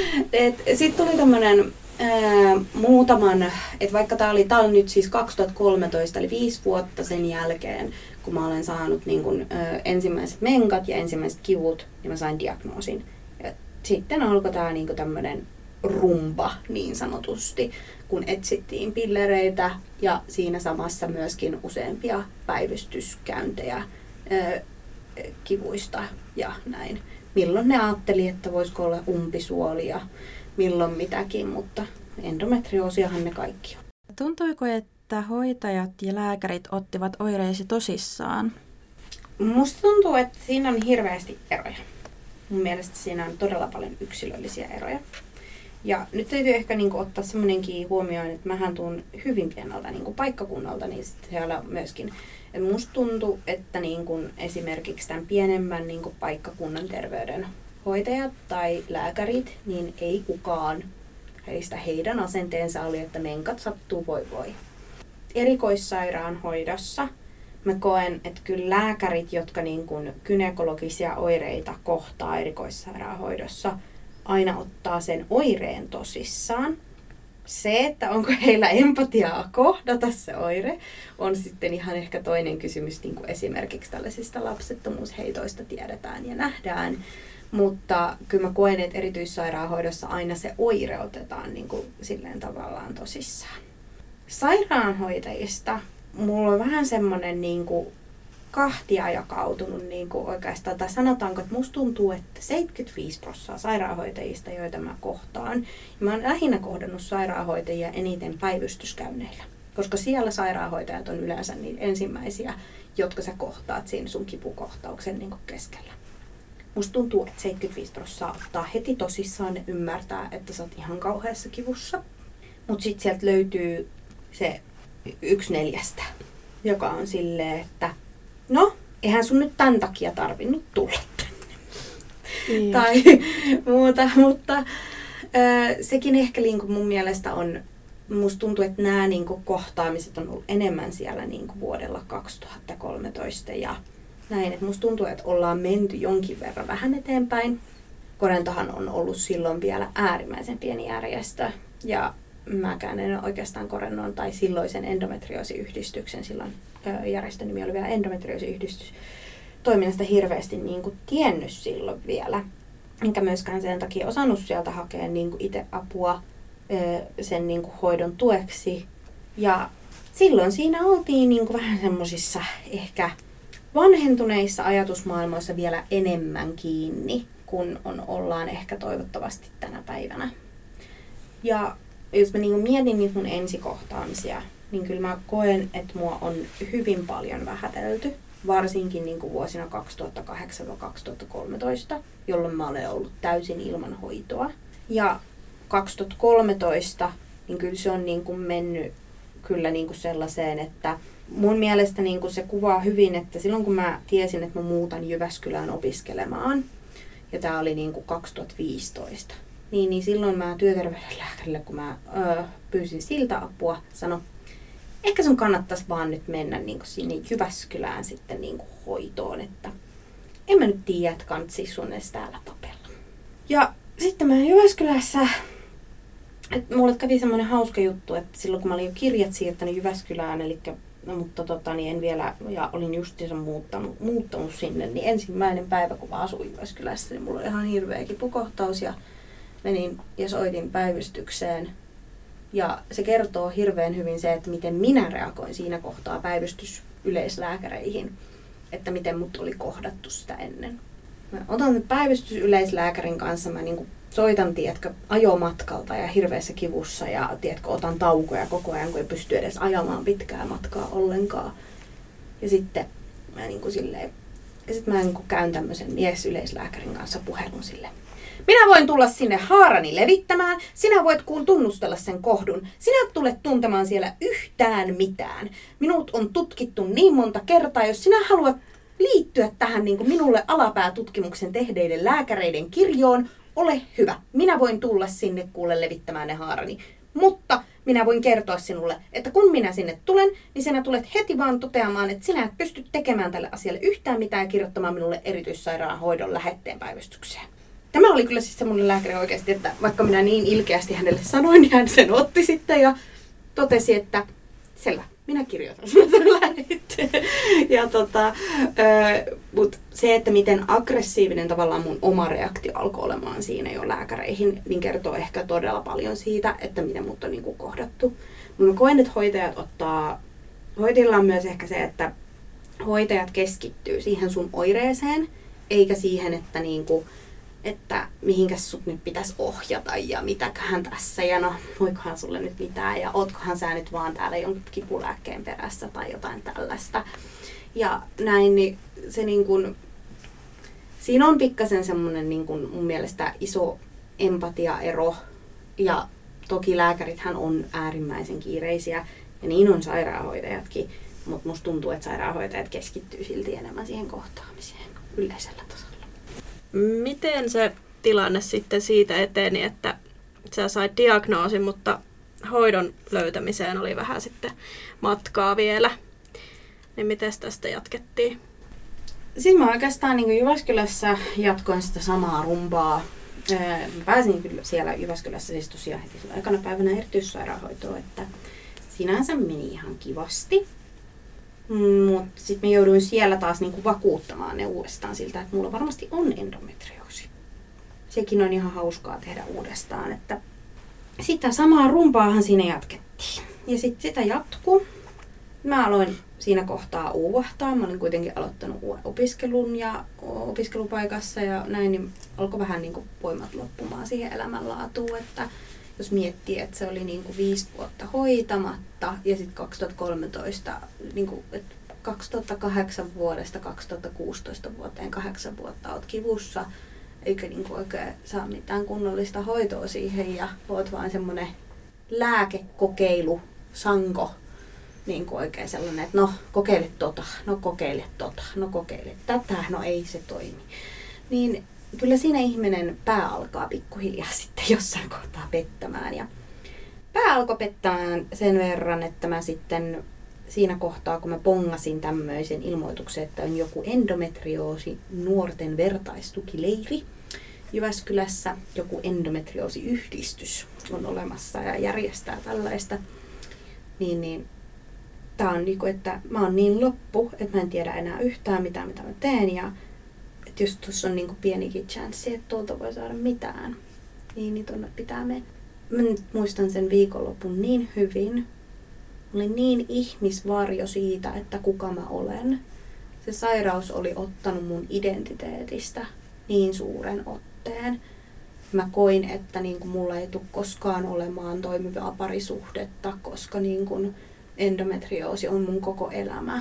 [SPEAKER 3] sitten tuli tämmönen ää, muutaman, että vaikka tää oli, tää oli nyt siis kaksituhattakolmetoista, eli viisi vuotta sen jälkeen, kun mä olen saanut niin kun, ää, ensimmäiset menkat ja ensimmäiset kivut, ja mä sain diagnoosin. Ja sitten alkoi tää niin kun tämmönen rumba niin sanotusti, kun etsittiin pillereitä ja siinä samassa myöskin useampia päivystyskäyntejä ää, kivuista ja näin. Milloin ne ajatteli, että voisiko olla umpisuoli ja milloin mitäkin, mutta endometrioosiahan ne kaikki on.
[SPEAKER 2] Tuntuiko, että hoitajat ja lääkärit ottivat oireisi tosissaan?
[SPEAKER 3] Musta tuntuu, että siinä on hirveästi eroja. Mun mielestä siinä on todella paljon yksilöllisiä eroja. Ja nyt täytyy ehkä niin kuin ottaa semmoinenkin huomioon, että mähän tuun hyvin pieneltä niin kuin paikkakunnalta, niin sitten siellä myöskin. Et musta tuntuu, että niin kuin esimerkiksi tämän pienemmän niin kuin paikkakunnan terveydenhoitajat tai lääkärit, niin ei kukaan heistä heidän asenteensa oli, että menkat sattuu voi voi. Erikoissairaanhoidossa mä koen, että kyllä lääkärit, jotka niin kuin gynekologisia oireita kohtaa erikoissairaanhoidossa, aina ottaa sen oireen tosissaan. Se, että onko heillä empatiaa kohdata se oire, on sitten ihan ehkä toinen kysymys, niin kuin esimerkiksi tällaisista lapsettomuusheitoista tiedetään ja nähdään. Mutta kyllä mä koen, että erityissairaanhoidossa aina se oire otetaan niin kuin silleen tavallaan tosissaan. Sairaanhoitajista mulla on vähän semmoinen niin kuin kahtia jakautunut niin kuin oikeastaan, tai sanotaanko, että musta tuntuu, että seitsemänkymmentäviisi prosenttia sairaanhoitajista, joita mä kohtaan, ja mä oon lähinnä kohdannut sairaanhoitajia eniten päivystyskäynneillä, koska siellä sairaanhoitajat on yleensä niin ensimmäisiä, jotka sä kohtaat siinä sun kipukohtauksen niin kuin keskellä. Musta tuntuu, että seitsemänkymmentäviisi prosenttia ottaa heti tosissaan ja ymmärtää, että sä oot ihan kauheassa kivussa. Mutta sitten sieltä löytyy se yksi neljästä, joka on silleen, että no, eihän sun nyt tämän takia tarvinnut tulla tänne. Niin. Tai muuta, mutta äh, sekin ehkä niin mun mielestä on, musta tuntuu, että nämä niin kohtaamiset on ollut enemmän siellä niin vuodella kaksituhattakolmetoista ja näin, että musta tuntuu, että ollaan menty jonkin verran vähän eteenpäin. Korentohan on ollut silloin vielä äärimmäisen pieni järjestö ja mäkään en ole oikeastaan Korennon tai silloisen endometrioosiyhdistyksen, silloin järjestön nimi oli vielä endometrioosiyhdistys, toiminnasta hirveästi niin kuin tiennyt silloin vielä. Enkä myöskään sen takia osannut sieltä hakea niin kuin itse apua sen niin kuin hoidon tueksi. Ja silloin siinä oltiin niin kuin vähän semmoisissa ehkä vanhentuneissa ajatusmaailmoissa vielä enemmän kiinni, kun on, ollaan ehkä toivottavasti tänä päivänä. Ja jos mä niin mietin niitä mun ensikohtaamisia, niin kyllä mä koen, että mua on hyvin paljon vähätelty. Varsinkin niin kuin vuosina kaksituhattakahdeksan kaksituhattakolmetoista, jolloin mä olen ollut täysin ilman hoitoa. Ja kaksituhattakolmetoista, niin kyllä se on niin kuin mennyt kyllä niin kuin sellaiseen, että mun mielestä niin kuin se kuvaa hyvin, että silloin kun mä tiesin, että mä muutan Jyväskylään opiskelemaan, ja tää oli niin kuin kaksituhattaviisitoista, Niin, niin silloin mä työterveydenlääkärille, kun mä öö, pyysin siltä apua, sano, ehkä sun kannattaisi vaan nyt mennä niin kuin sinne Jyväskylään sitten niin kuin hoitoon, että en mä nyt tiedä, että kantsii sun edes täällä tapella. Ja sitten mä Jyväskylässä, että mulle kävi semmoinen hauska juttu, että silloin kun mä olin jo kirjat siirtänyt Jyväskylään, eli, no, mutta tota, niin en vielä, ja olin justiinsa muuttanut, muuttanut sinne, niin ensimmäinen päivä, kun mä asuin Jyväskylässä, niin mulla oli ihan hirveä kipukohtaus, ja menin ja soitin päivystykseen. Ja se kertoo hirveän hyvin se, että miten minä reagoin siinä kohtaa päivystysyleislääkäreihin. Että miten mut oli kohdattu sitä ennen. Mä otan sen päivystysyleislääkärin kanssa, mä niinku soitan, tiedätkö, ajomatkalta ja hirveässä kivussa. Ja tiedätkö, otan taukoja koko ajan, kun ei pysty edes ajamaan pitkää matkaa ollenkaan. Ja sitten mä niinku silleen, ja sit mä niinku käyn tämmöisen miesyleislääkärin kanssa puhelun silleen. Minä voin tulla sinne haarani levittämään, sinä voit kuul tunnustella sen kohdun. Sinä et tule tuntemaan siellä yhtään mitään. Minut on tutkittu niin monta kertaa, jos sinä haluat liittyä tähän niin kuin minulle alapäätutkimuksen tehdeiden lääkäreiden kirjoon, ole hyvä. Minä voin tulla sinne kuulle levittämään ne haarani. Mutta minä voin kertoa sinulle, että kun minä sinne tulen, niin sinä tulet heti vaan toteamaan, että sinä et pysty tekemään tälle asialle yhtään mitään ja kirjoittamaan minulle erityissairaanhoidon lähetteen päivystykseen. Tämä oli kyllä siis semmoinen lääkäri oikeasti, että vaikka minä niin ilkeästi hänelle sanoin, niin hän sen otti sitten ja totesi, että selvä, minä kirjoitan sen lähetteen. Ja tota, mutta se, että miten aggressiivinen tavallaan mun oma reaktio alkoi olemaan siinä jo lääkäreihin, niin kertoo ehkä todella paljon siitä, että miten mut on niin kuin kohdattu. Mutta mä koen, että hoitajat ottaa, hoitajilla on myös ehkä se, että hoitajat keskittyy siihen sun oireeseen, eikä siihen, että niinku että mihinkäs sut nyt pitäisi ohjata ja mitäköhän tässä ja no voikohan sulle nyt mitään ja ootkohan sä nyt vaan täällä jonkun kipulääkkeen perässä tai jotain tällaista. Ja näin, niin se niin kun, siinä on pikkasen semmoinen niin kun mun mielestä iso empatiaero Ja toki lääkärithän on äärimmäisen kiireisiä ja niin on sairaanhoitajatkin, mutta musta tuntuu, että sairaanhoitajat keskittyy silti enemmän siihen kohtaamiseen yleisellä tasolla.
[SPEAKER 1] Miten se tilanne sitten siitä eteni, että sä sait diagnoosin, mutta hoidon löytämiseen oli vähän sitten matkaa vielä? Niin miten tästä jatkettiin?
[SPEAKER 3] Sitten mä oikeastaan niin Jyväskylässä jatkoin sitä samaa rumpaa. Mä pääsin kyllä siellä Jyväskylässä siis tosiaan heti sillä aikana päivänä erityissairaanhoitoon, että sinänsä meni ihan kivasti. Mutta sitten mä jouduin siellä taas niinku vakuuttamaan ne uudestaan siltä, että mulla varmasti on endometrioosi. Sekin on ihan hauskaa tehdä uudestaan, että sitä samaa rumpaahan siinä jatkettiin. Ja sitten sitä jatkuu. Mä aloin siinä kohtaa uuvahtaa. Mä olin kuitenkin aloittanut opiskelun ja opiskelupaikassa ja näin, niin alkoi vähän niin kuin voimat loppumaan siihen elämänlaatuun, että jos miettii, että se oli niin kuin viisi vuotta hoitamatta ja sitten kaksituhattakolmetoista, niin kuin, että kaksituhattakahdeksan vuodesta kaksituhattakuusitoista vuoteen kahdeksan vuotta oot kivussa, eikä niin kuin oikein saa mitään kunnollista hoitoa siihen ja oot vaan semmoinen lääkekokeilu, sanko, niin kuin oikein sellainen, että no kokeile tota, no kokeile tota, no kokeile tätä, no ei se toimi. Niin kyllä siinä ihminen pää alkaa pikkuhiljaa sitten jossain kohtaa pettämään. Ja pää alkoi pettämään sen verran, että mä sitten siinä kohtaa, kun mä pongasin tämmöisen ilmoituksen, että on joku endometrioosi nuorten vertaistukileiri Jyväskylässä, joku endometrioosiyhdistys on olemassa ja järjestää tällaista, niin, niin tää on niinku, että mä oon niin loppu, että mä en tiedä enää yhtään mitään, mitä mä teen. Ja että jos tuossa on niinku pienikin chanssi, että tuolta voi saada mitään, niin, niin tonne pitää mennä. Mä nyt muistan sen viikonlopun niin hyvin. Mä olin niin ihmisvarjo siitä, että kuka mä olen. Se sairaus oli ottanut mun identiteetistä niin suuren otteen. Mä koin, että niinku mulla ei tule koskaan olemaan toimivaa parisuhdetta, koska niinku endometrioosi on mun koko elämä.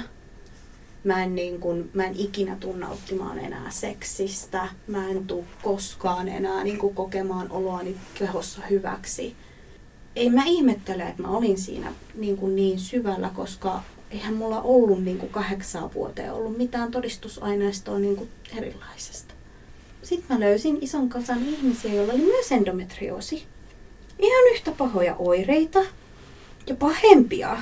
[SPEAKER 3] Mä en, niin kun, mä en ikinä tule nauttimaan enää seksistä. Mä en tule koskaan enää niin kun, kokemaan oloani kehossa hyväksi. Ei mä ihmettele, että mä olin siinä niin, kun, niin syvällä, koska eihän mulla ollut niin kun, kahdeksaan vuoteen ollut mitään todistusaineistoa niin kun, erilaisesta. Sitten mä löysin ison kasan ihmisiä, joilla oli myös endometrioosi. Ihan yhtä pahoja oireita ja pahempia.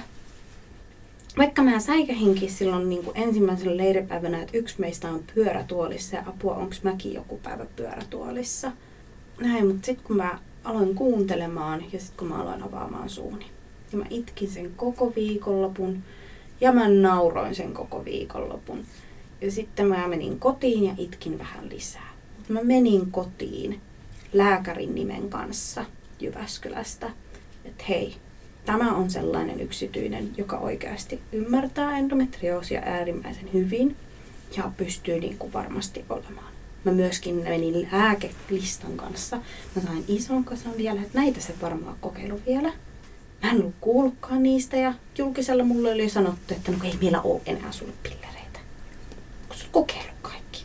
[SPEAKER 3] Vaikka mä säikähinkin silloin niin kuin ensimmäisellä leiripäivänä, että yksi meistä on pyörätuolissa ja apua, onko mäkin joku päivä pyörätuolissa. Näin, mutta sitten kun mä aloin kuuntelemaan ja sitten kun mä aloin avaamaan suuni. Ja mä itkin sen koko viikonlopun ja mä nauroin sen koko viikonlopun. Ja sitten mä menin kotiin ja itkin vähän lisää. Mä menin kotiin lääkärin nimen kanssa Jyväskylästä, että hei, tämä on sellainen yksityinen, joka oikeasti ymmärtää endometrioosia äärimmäisen hyvin ja pystyy niin kuin varmasti olemaan. Mä myöskin menin lääkelistan kanssa. Mä sain ison kasan vielä, että näitä se varmaan kokeilu vielä. Mä en ollut kuullutkaan niistä ja julkisella mulle oli sanottu, että no ei meillä ole enää sulle pillereitä. Kun sä oot kokeillut kaikki.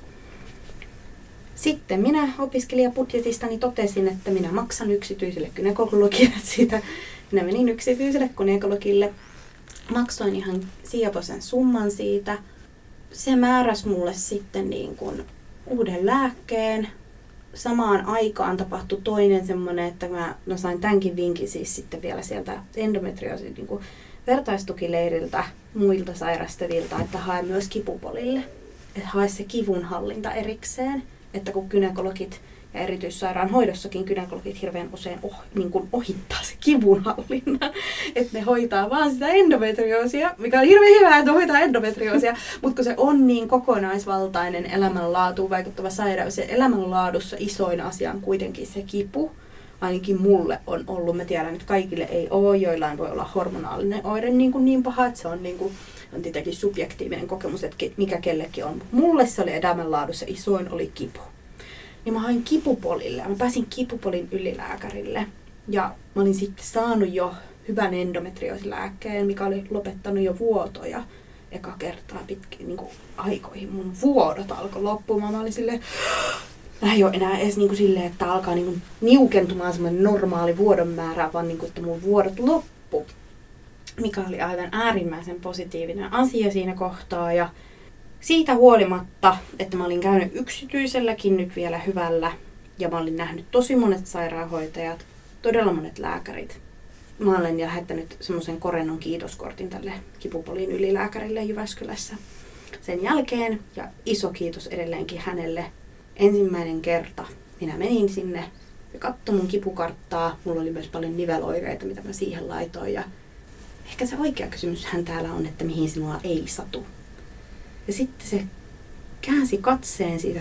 [SPEAKER 3] Sitten minä opiskelijabudjetistani totesin, että minä maksan yksityiselle gynekologille siitä. Minä menin yksityiselle gynekologille, maksoin ihan sievoisen summan siitä. Se määräsi mulle sitten niin kuin uuden lääkkeen. Samaan aikaan tapahtui toinen semmoinen, että mä no sain tämänkin vinkin siis sitten vielä sieltä endometrioosin niin kuin vertaistukileiriltä muilta sairastavilta, että hae myös kipupolille. Että hae se kivunhallinta erikseen, että kun gynekologit ja erityissairaanhoidossakin gynekologit hirveän usein oh, niin kuin ohittaa se kivunhallinnan, että ne hoitaa vaan sitä endometrioosia, mikä on hirveän hyvä, että hoitaa endometrioosia, mutta kun se on niin kokonaisvaltainen elämänlaatuun vaikuttava sairaus ja elämänlaadussa isoin asia on kuitenkin se kipu, ainakin mulle on ollut, mä tiedän, että kaikille ei ole, joillain voi olla hormonaalinen oire niin, kuin niin paha, että se on, niin kuin, on tietenkin subjektiivinen kokemus, että mikä kellekin on, mutta mulle se oli elämänlaadussa isoin oli kipu. Niin mä hain kipupolille ja mä pääsin kipupolin ylilääkärille. Ja mä olin sitten saanut jo hyvän endometrioosilääkkeen, mikä oli lopettanut jo vuotoja eka kertaa pitkin niin kuin aikoihin. Mun vuodot alkoi loppumaan. Mä olin silleen, mä ei ole enää edes niinku silleen, että alkaa niinku niukentumaan semmoinen normaali vuodon määrä, vaan niinku, että mun vuodot loppu. Mikä oli aivan äärimmäisen positiivinen asia siinä kohtaa. Ja siitä huolimatta, että mä olin käynyt yksityiselläkin nyt vielä hyvällä ja mä olin nähnyt tosi monet sairaanhoitajat, todella monet lääkärit. Mä olen lähettänyt semmoisen korennon kiitoskortin tälle Kipupoliin ylilääkärille Jyväskylässä sen jälkeen. Ja iso kiitos edelleenkin hänelle. Ensimmäinen kerta minä menin sinne ja katsoin mun kipukarttaa. Mulla oli myös paljon niveloireita, mitä mä siihen laitoin. Ja ehkä se oikea kysymyshän täällä on, että mihin sinua ei satu. Ja sitten se käänsi katseen siitä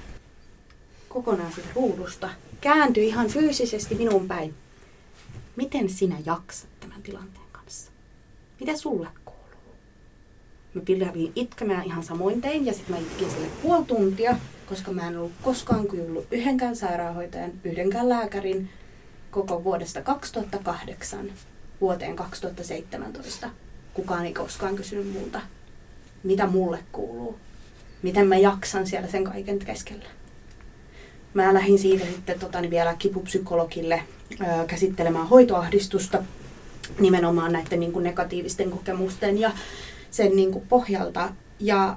[SPEAKER 3] kokonaan siitä ruudusta. Kääntyi ihan fyysisesti minun päin. Miten sinä jaksat tämän tilanteen kanssa? Mitä sulle kuuluu? Mä pidäin itkemään ihan samoin tein ja sitten mä itkin sille puoli tuntia, koska mä en ollut koskaan kuullut yhdenkään sairaanhoitajan, yhdenkään lääkärin koko vuodesta kaksituhattakahdeksan vuoteen kaksituhattaseitsemäntoista. Kukaan ei koskaan kysynyt multa, mitä mulle kuuluu, miten mä jaksan siellä sen kaiken keskellä. Mä lähdin siitä sitten totani, vielä kipupsykologille ää, käsittelemään hoitoahdistusta nimenomaan näiden niin kuin negatiivisten kokemusten ja sen niin kuin pohjalta. Ja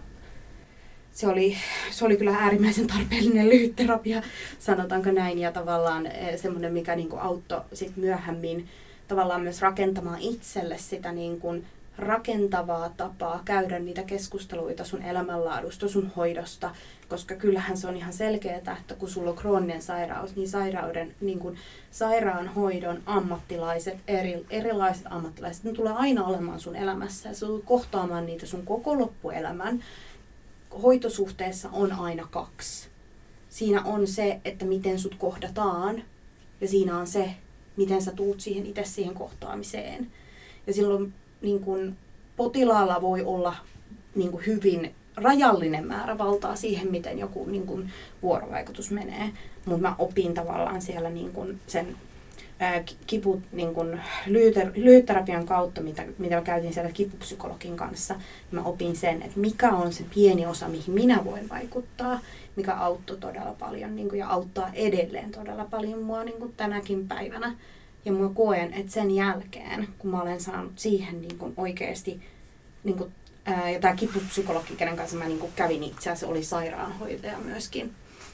[SPEAKER 3] se oli, se oli kyllä äärimmäisen tarpeellinen lyhyt terapia, sanotaanko näin, ja tavallaan semmoinen, mikä niin kuin auttoi sit myöhemmin tavallaan myös rakentamaan itselle sitä niin kuin rakentavaa tapaa käydä niitä keskusteluita sun elämänlaadusta, sun hoidosta, koska kyllähän se on ihan selkeää, että kun sulla on krooninen sairaus, niin sairauden, niin kuin sairaanhoidon ammattilaiset, eri, erilaiset ammattilaiset, ne tulee aina olemaan sun elämässä ja sä tulet kohtaamaan niitä sun koko loppuelämän. Hoitosuhteessa on aina kaksi. Siinä on se, että miten sut kohdataan ja siinä on se, miten sä tuut siihen itse siihen kohtaamiseen. Ja silloin niin kun potilaalla voi olla niin kun hyvin rajallinen määrä valtaa siihen, miten joku niin kun vuorovaikutus menee. Mutta mä opin tavallaan siellä niin kun sen ää, kipu, niin kun lyhyter, lyhytterapian kautta, mitä, mitä mä käytin siellä kipupsykologin kanssa, niin mä opin sen, että mikä on se pieni osa, mihin minä voin vaikuttaa, mikä auttoi todella paljon niin kun, ja auttaa edelleen todella paljon mua niin kun tänäkin päivänä. Ja mä koen, että sen jälkeen, kun mä olen saanut siihen niin kuin oikeasti, niin kuin, ää, ja tämä kipupsykologi, kenen kanssa mä niin kuin kävin itse asiassa, oli sairaanhoitaja myöskin.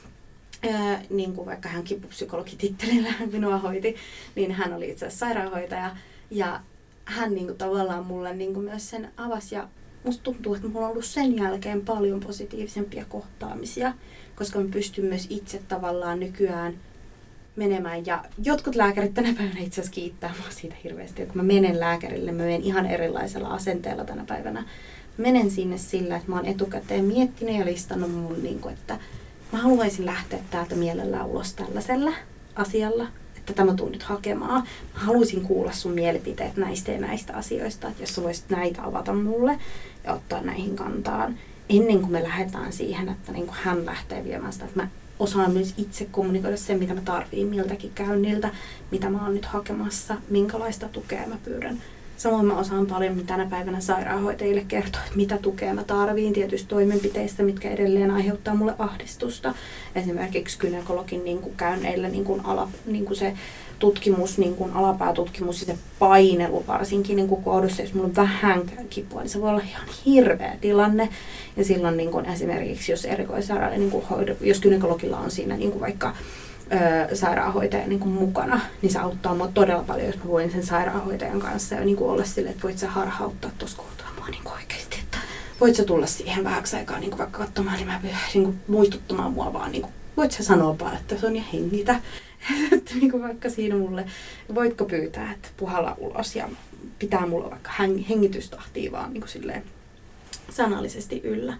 [SPEAKER 3] Ää, niin kuin vaikka hän kipupsykologitittelillä minua hoiti, niin hän oli itse asiassa sairaanhoitaja. Ja hän niin kuin, tavallaan mulle niin kuin myös sen avasi. Ja musta tuntuu, että mulla on ollut sen jälkeen paljon positiivisempia kohtaamisia, koska mä pystyn myös itse tavallaan nykyään menemään. Ja jotkut lääkärit tänä päivänä itse asiassa kiittää mua siitä hirveästi. Kun mä menen lääkärille, mä menen ihan erilaisella asenteella tänä päivänä. Menen sinne sillä, että mä oon etukäteen miettinyt ja listannut mun, niin kuin, että mä haluaisin lähteä täältä mielellään ulos tällaisella asialla, että tämä tuun nyt hakemaan. Mä haluaisin kuulla sun mielipiteet näistä ja näistä asioista, että jos sä voisit näitä avata mulle ja ottaa näihin kantaan. Ennen kuin me lähdetään siihen, että niin kuin hän lähtee viemään sitä, että mä osaan myös itse kommunikoida sen, mitä mä tarviin miltäkin käynniltä, mitä mä oon nyt hakemassa, minkälaista tukea mä pyydän. Samoin mä osaan paljon tänä päivänä sairaanhoitajille kertoa, että mitä tukea mä tarviin tietysti toimenpiteistä, mitkä edelleen aiheuttaa mulle ahdistusta. Esimerkiksi gynekologin niin kuin käynneillä niin kuin ala, niin kuin se tutkimus, niin kuin alapäätutkimus ja se painelu varsinkin niin kuin kohdussa, jos mulla on vähänkään kipua, niin se voi olla ihan hirveä tilanne. Ja silloin niin kuin esimerkiksi, jos erikoissairaala, niin kuin hoido, jos gynekologilla on siinä niin kuin vaikka ö, sairaanhoitaja niin kuin mukana, niin se auttaa mua todella paljon, jos mä voin sen sairaanhoitajan kanssa ja niin kuin olla silleen, että voit sä harhauttaa tuossa kohtaa mua niin kuin oikeasti, että voit sä tulla siihen vähäksi aikaa niin kuin vaikka katsomaan, niin mä pyydän niin kuin muistuttamaan mua vaan, niin kuin, voit sä sanoa vaan, että se on ja hengitä. Että niin kuin vaikka siinä mulle, voitko pyytää, että puhalla ulos ja pitää mulla vaikka hengitystahtia vaan niin kuin silleen sanallisesti yllä.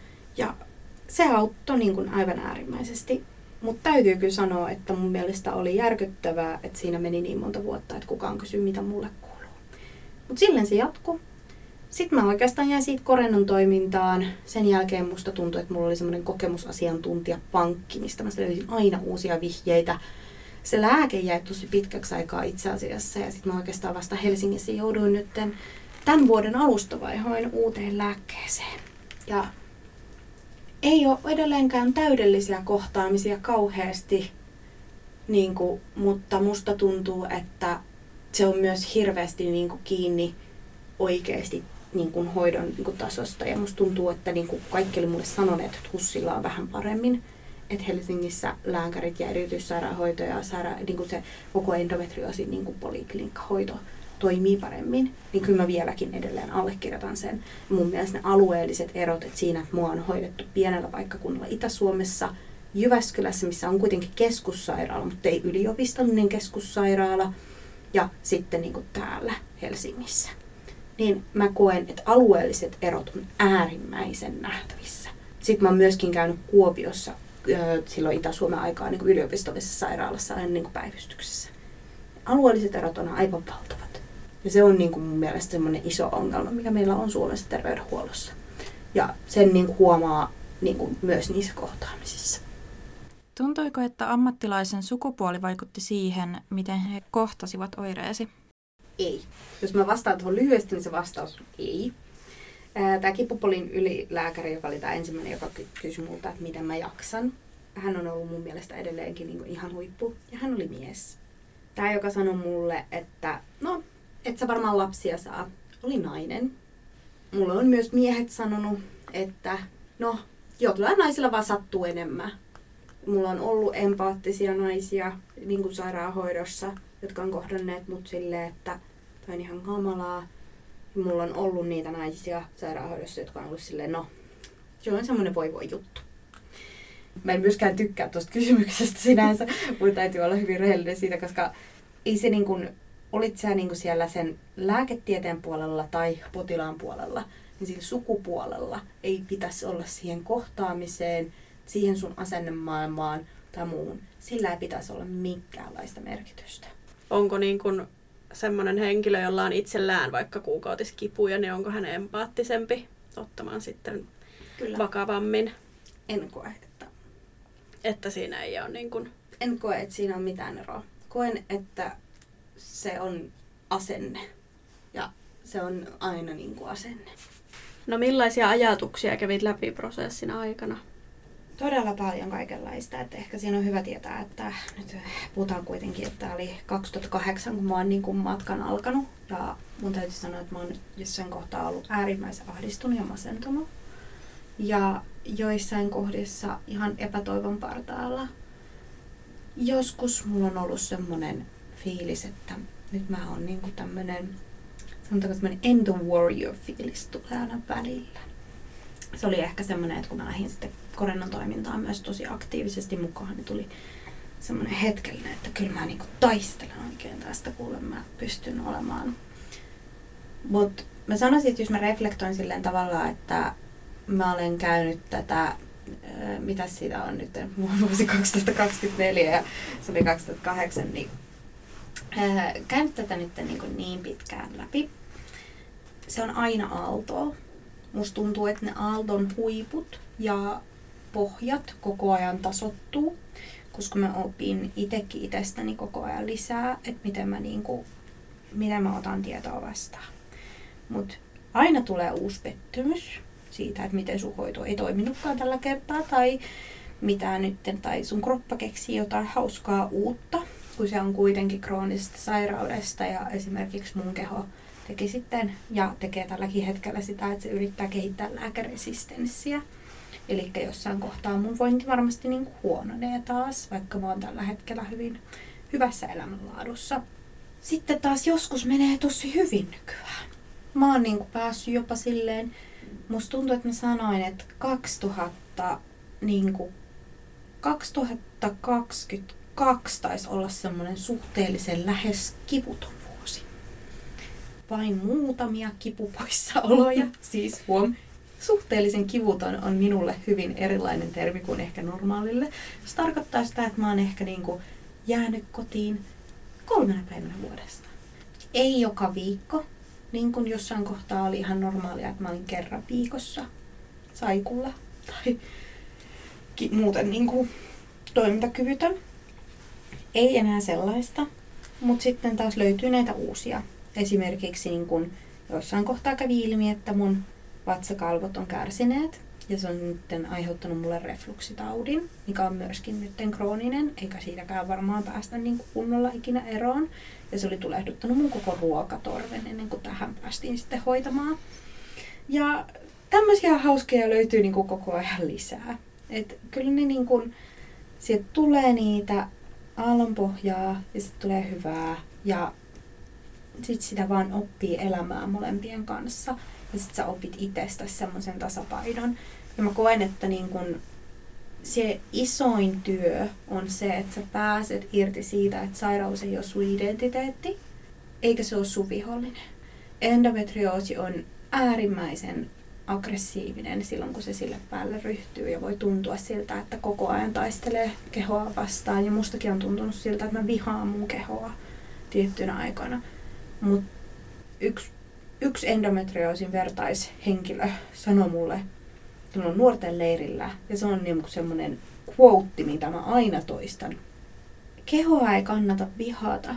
[SPEAKER 3] Ja se auttoi niin kuin aivan äärimmäisesti. Mutta täytyy kyllä sanoa, että mun mielestä oli järkyttävää, että siinä meni niin monta vuotta, että kukaan kysyy, mitä mulle kuuluu. Mutta silleen se jatkui. Sitten mä oikeastaan jäin siitä korennon toimintaan. Sen jälkeen musta tuntui, että mulla oli semmoinen kokemusasiantuntijapankki, mistä mä löysin aina uusia vihjeitä. Se lääke jäi tosi pitkäksi aikaa itse asiassa ja sitten mä oikeastaan vasta Helsingissä jouduin nyt tämän vuoden alusta vaihoin uuteen lääkkeeseen. Ja ei ole edelleenkään täydellisiä kohtaamisia kauheasti, niin kuin, mutta musta tuntuu, että se on myös hirveästi niin kuin, kiinni oikeasti niin kuin, hoidon niin kuin, tasosta. Ja musta tuntuu, että niin kuin, kaikki oli mulle sanoneet, että HUSilla on vähän paremmin. Että Helsingissä lääkärit ja erityissairaanhoito ja saira- niin kuin se koko endometrioosin niin kuin poliklinikkahoito toimii paremmin, niin kyllä mä vieläkin edelleen allekirjoitan sen. Mun mielestä ne alueelliset erot, että siinä että mua on hoidettu pienellä paikkakunnalla Itä-Suomessa, Jyväskylässä, missä on kuitenkin keskussairaala, mutta ei yliopistollinen keskussairaala, ja sitten niin kuin täällä Helsingissä. Niin mä koen, että alueelliset erot on äärimmäisen nähtävissä. Sitten mä oon myöskin käynyt Kuopiossa silloin Itä-Suomen aikaa niin kuin yliopistollisessa sairaalassa aina niin kuin päivystyksessä. Alueelliset erot on aivan valtavat. Ja se on niin kuin mun mielestä semmoinen iso ongelma, mikä meillä on Suomessa terveydenhuollossa. Ja sen niin kuin huomaa niin kuin myös niissä kohtaamisissa.
[SPEAKER 2] Tuntuiko, että ammattilaisen sukupuoli vaikutti siihen, miten he kohtasivat oireesi?
[SPEAKER 3] Ei. Jos mä vastaan tuohon lyhyesti, niin se vastaus on ei. Tämä Kipupolin ylilääkäri, joka oli tämä ensimmäinen, joka kysyi multa, että miten mä jaksan. Hän on ollut mun mielestä edelleenkin niin kuin ihan huippu. Ja hän oli mies. Tämä, joka sanoi mulle, että no, et sä varmaan lapsia saa, oli nainen. Mulle on myös miehet sanonut, että no, jollain naisilla vaan sattuu enemmän. Mulla on ollut empaattisia naisia niin kuin sairaanhoidossa, jotka on kohdanneet mut silleen, että toi on ihan kamalaa. Mulla on ollut niitä naisia sairaanhoidossa, jotka on ollut silleen, no, se on semmoinen voi voi juttu. Mä en myöskään tykkää tuosta kysymyksestä sinänsä, mutta täytyy olla hyvin rehellinen siitä, koska ei se niin kuin, olit sä niin kuin siellä sen lääketieteen puolella tai potilaan puolella, niin sillä sukupuolella ei pitäisi olla siihen kohtaamiseen, siihen sun asennemaailmaan tai muuhun. Sillä ei pitäisi olla minkäänlaista merkitystä.
[SPEAKER 1] Onko niin kuin semmoinen henkilö, jolla on itsellään vaikka kuukautiskipuja, niin onko hän empaattisempi ottamaan sitten Kyllä. vakavammin?
[SPEAKER 3] En koe, että...
[SPEAKER 1] Että siinä ei ole niin kuin...
[SPEAKER 3] En koe, että siinä on mitään eroa. Koen, että se on asenne. Ja se on aina niin kuin asenne.
[SPEAKER 1] No millaisia ajatuksia kävit läpi prosessin aikana?
[SPEAKER 3] Todella paljon kaikenlaista. Että ehkä siinä on hyvä tietää, että nyt puhutaan kuitenkin, että oli kaksituhattakahdeksan, kun mä oon niin kuin matkan alkanut. Ja mun täytyy sanoa, että mä oon nyt jossain kohtaa ollut äärimmäisen ahdistunut ja masentunut. Ja joissain kohdissa ihan epätoivon partaalla. Joskus mulla on ollut semmoinen fiilis, että nyt mä oon niinku tämmönen, sanotaanko tämmönen end of warrior fiilis tulee aina välillä. Se oli ehkä semmoinen, että kun mä lähdin sitten Korennon toimintaan myös tosi aktiivisesti mukaan, niin tuli semmoinen hetkellinen, että kyllä mä niinku taistelen oikein tästä, kuule mä pystyn olemaan. Mut mä sanoisin, että jos mä reflektoin silleen tavallaan, että mä olen käynyt tätä, mitä siitä on nyt, vuosi kaksituhattakaksikymmentäneljä ja se oli kaksituhattakahdeksan, niin ää, käynyt tätä nyt niin, niin pitkään läpi. Se on aina aaltoa. Musta tuntuu, että ne aaldon huiput ja pohjat koko ajan tasoittuu, koska mä opin itsekin itsestäni koko ajan lisää, että miten mä, niinku, miten mä otan tietoa vastaan. Mut aina tulee uusi pettymys siitä, että miten sun hoito ei toiminutkaan tällä kertaa tai mitä nyt, tai sun kroppa keksii jotain hauskaa uutta, kun se on kuitenkin kroonisesta sairaudesta ja esimerkiksi mun keho teki sitten ja tekee tälläkin hetkellä sitä, että se yrittää kehittää lääkeresistenssiä. Eli jossain kohtaa mun vointi varmasti niin kuin huononee taas, vaikka mä oon tällä hetkellä hyvin hyvässä elämänlaadussa. Sitten taas joskus menee tosi hyvin nykyään. Mä oon niin kuin päässyt jopa silleen, musta tuntuu, että mä sanoin, että kaksituhatta, niin kuin kaksituhattakaksikymmentäkaksi taisi olla semmoinen suhteellisen lähes kivuton vuosi. Vain muutamia kipupoissaoloja, siis huom. Suhteellisen kivuton on minulle hyvin erilainen termi kuin ehkä normaalille. Se tarkoittaa sitä, että mä oon ehkä niinku jäänyt kotiin kolmena päivänä vuodesta. Ei joka viikko, niin kuin jossain kohtaa oli ihan normaalia, että mä olin kerran viikossa saikulla tai ki- muuten niinku toimintakyvytön. Ei enää sellaista, mutta sitten taas löytyy näitä uusia. Esimerkiksi niin kun jossain kohtaa kävi ilmi, että mun vatsakalvot on kärsineet. Ja se on nyt aiheuttanut mulle refluksitaudin, mikä on myöskin nyt krooninen, eikä siitäkään varmaan päästä niin kuin kunnolla ikinä eroon. Ja se oli tulehduttanut mun koko ruokatorven ennen kuin tähän päästiin sitten hoitamaan. Ja tämmöisiä hauskoja löytyy niin kuin koko ajan lisää. Et kyllä ne niin kuin, sieltä tulee niitä aallonpohjaa ja sitten tulee hyvää. Ja sitten sitä vaan oppii elämään molempien kanssa. Ja sitten sä opit itsestäsi semmoisen tasapainon. Ja mä koen, että niin kun se isoin työ on se, että sä pääset irti siitä, että sairaus ei ole sun identiteetti, eikä se ole sun vihollinen. Endometrioosi on äärimmäisen aggressiivinen silloin, kun se sille päälle ryhtyy ja voi tuntua siltä, että koko ajan taistelee kehoa vastaan. Ja mustakin on tuntunut siltä, että mä vihaan mun kehoa tiettynä aikana. Mutta yksi, yksi endometrioosin vertaishenkilö sanoi mulle, että on nuorten leirillä, ja se on niin semmoinen quote, mitä mä aina toistan. Kehoa ei kannata vihata.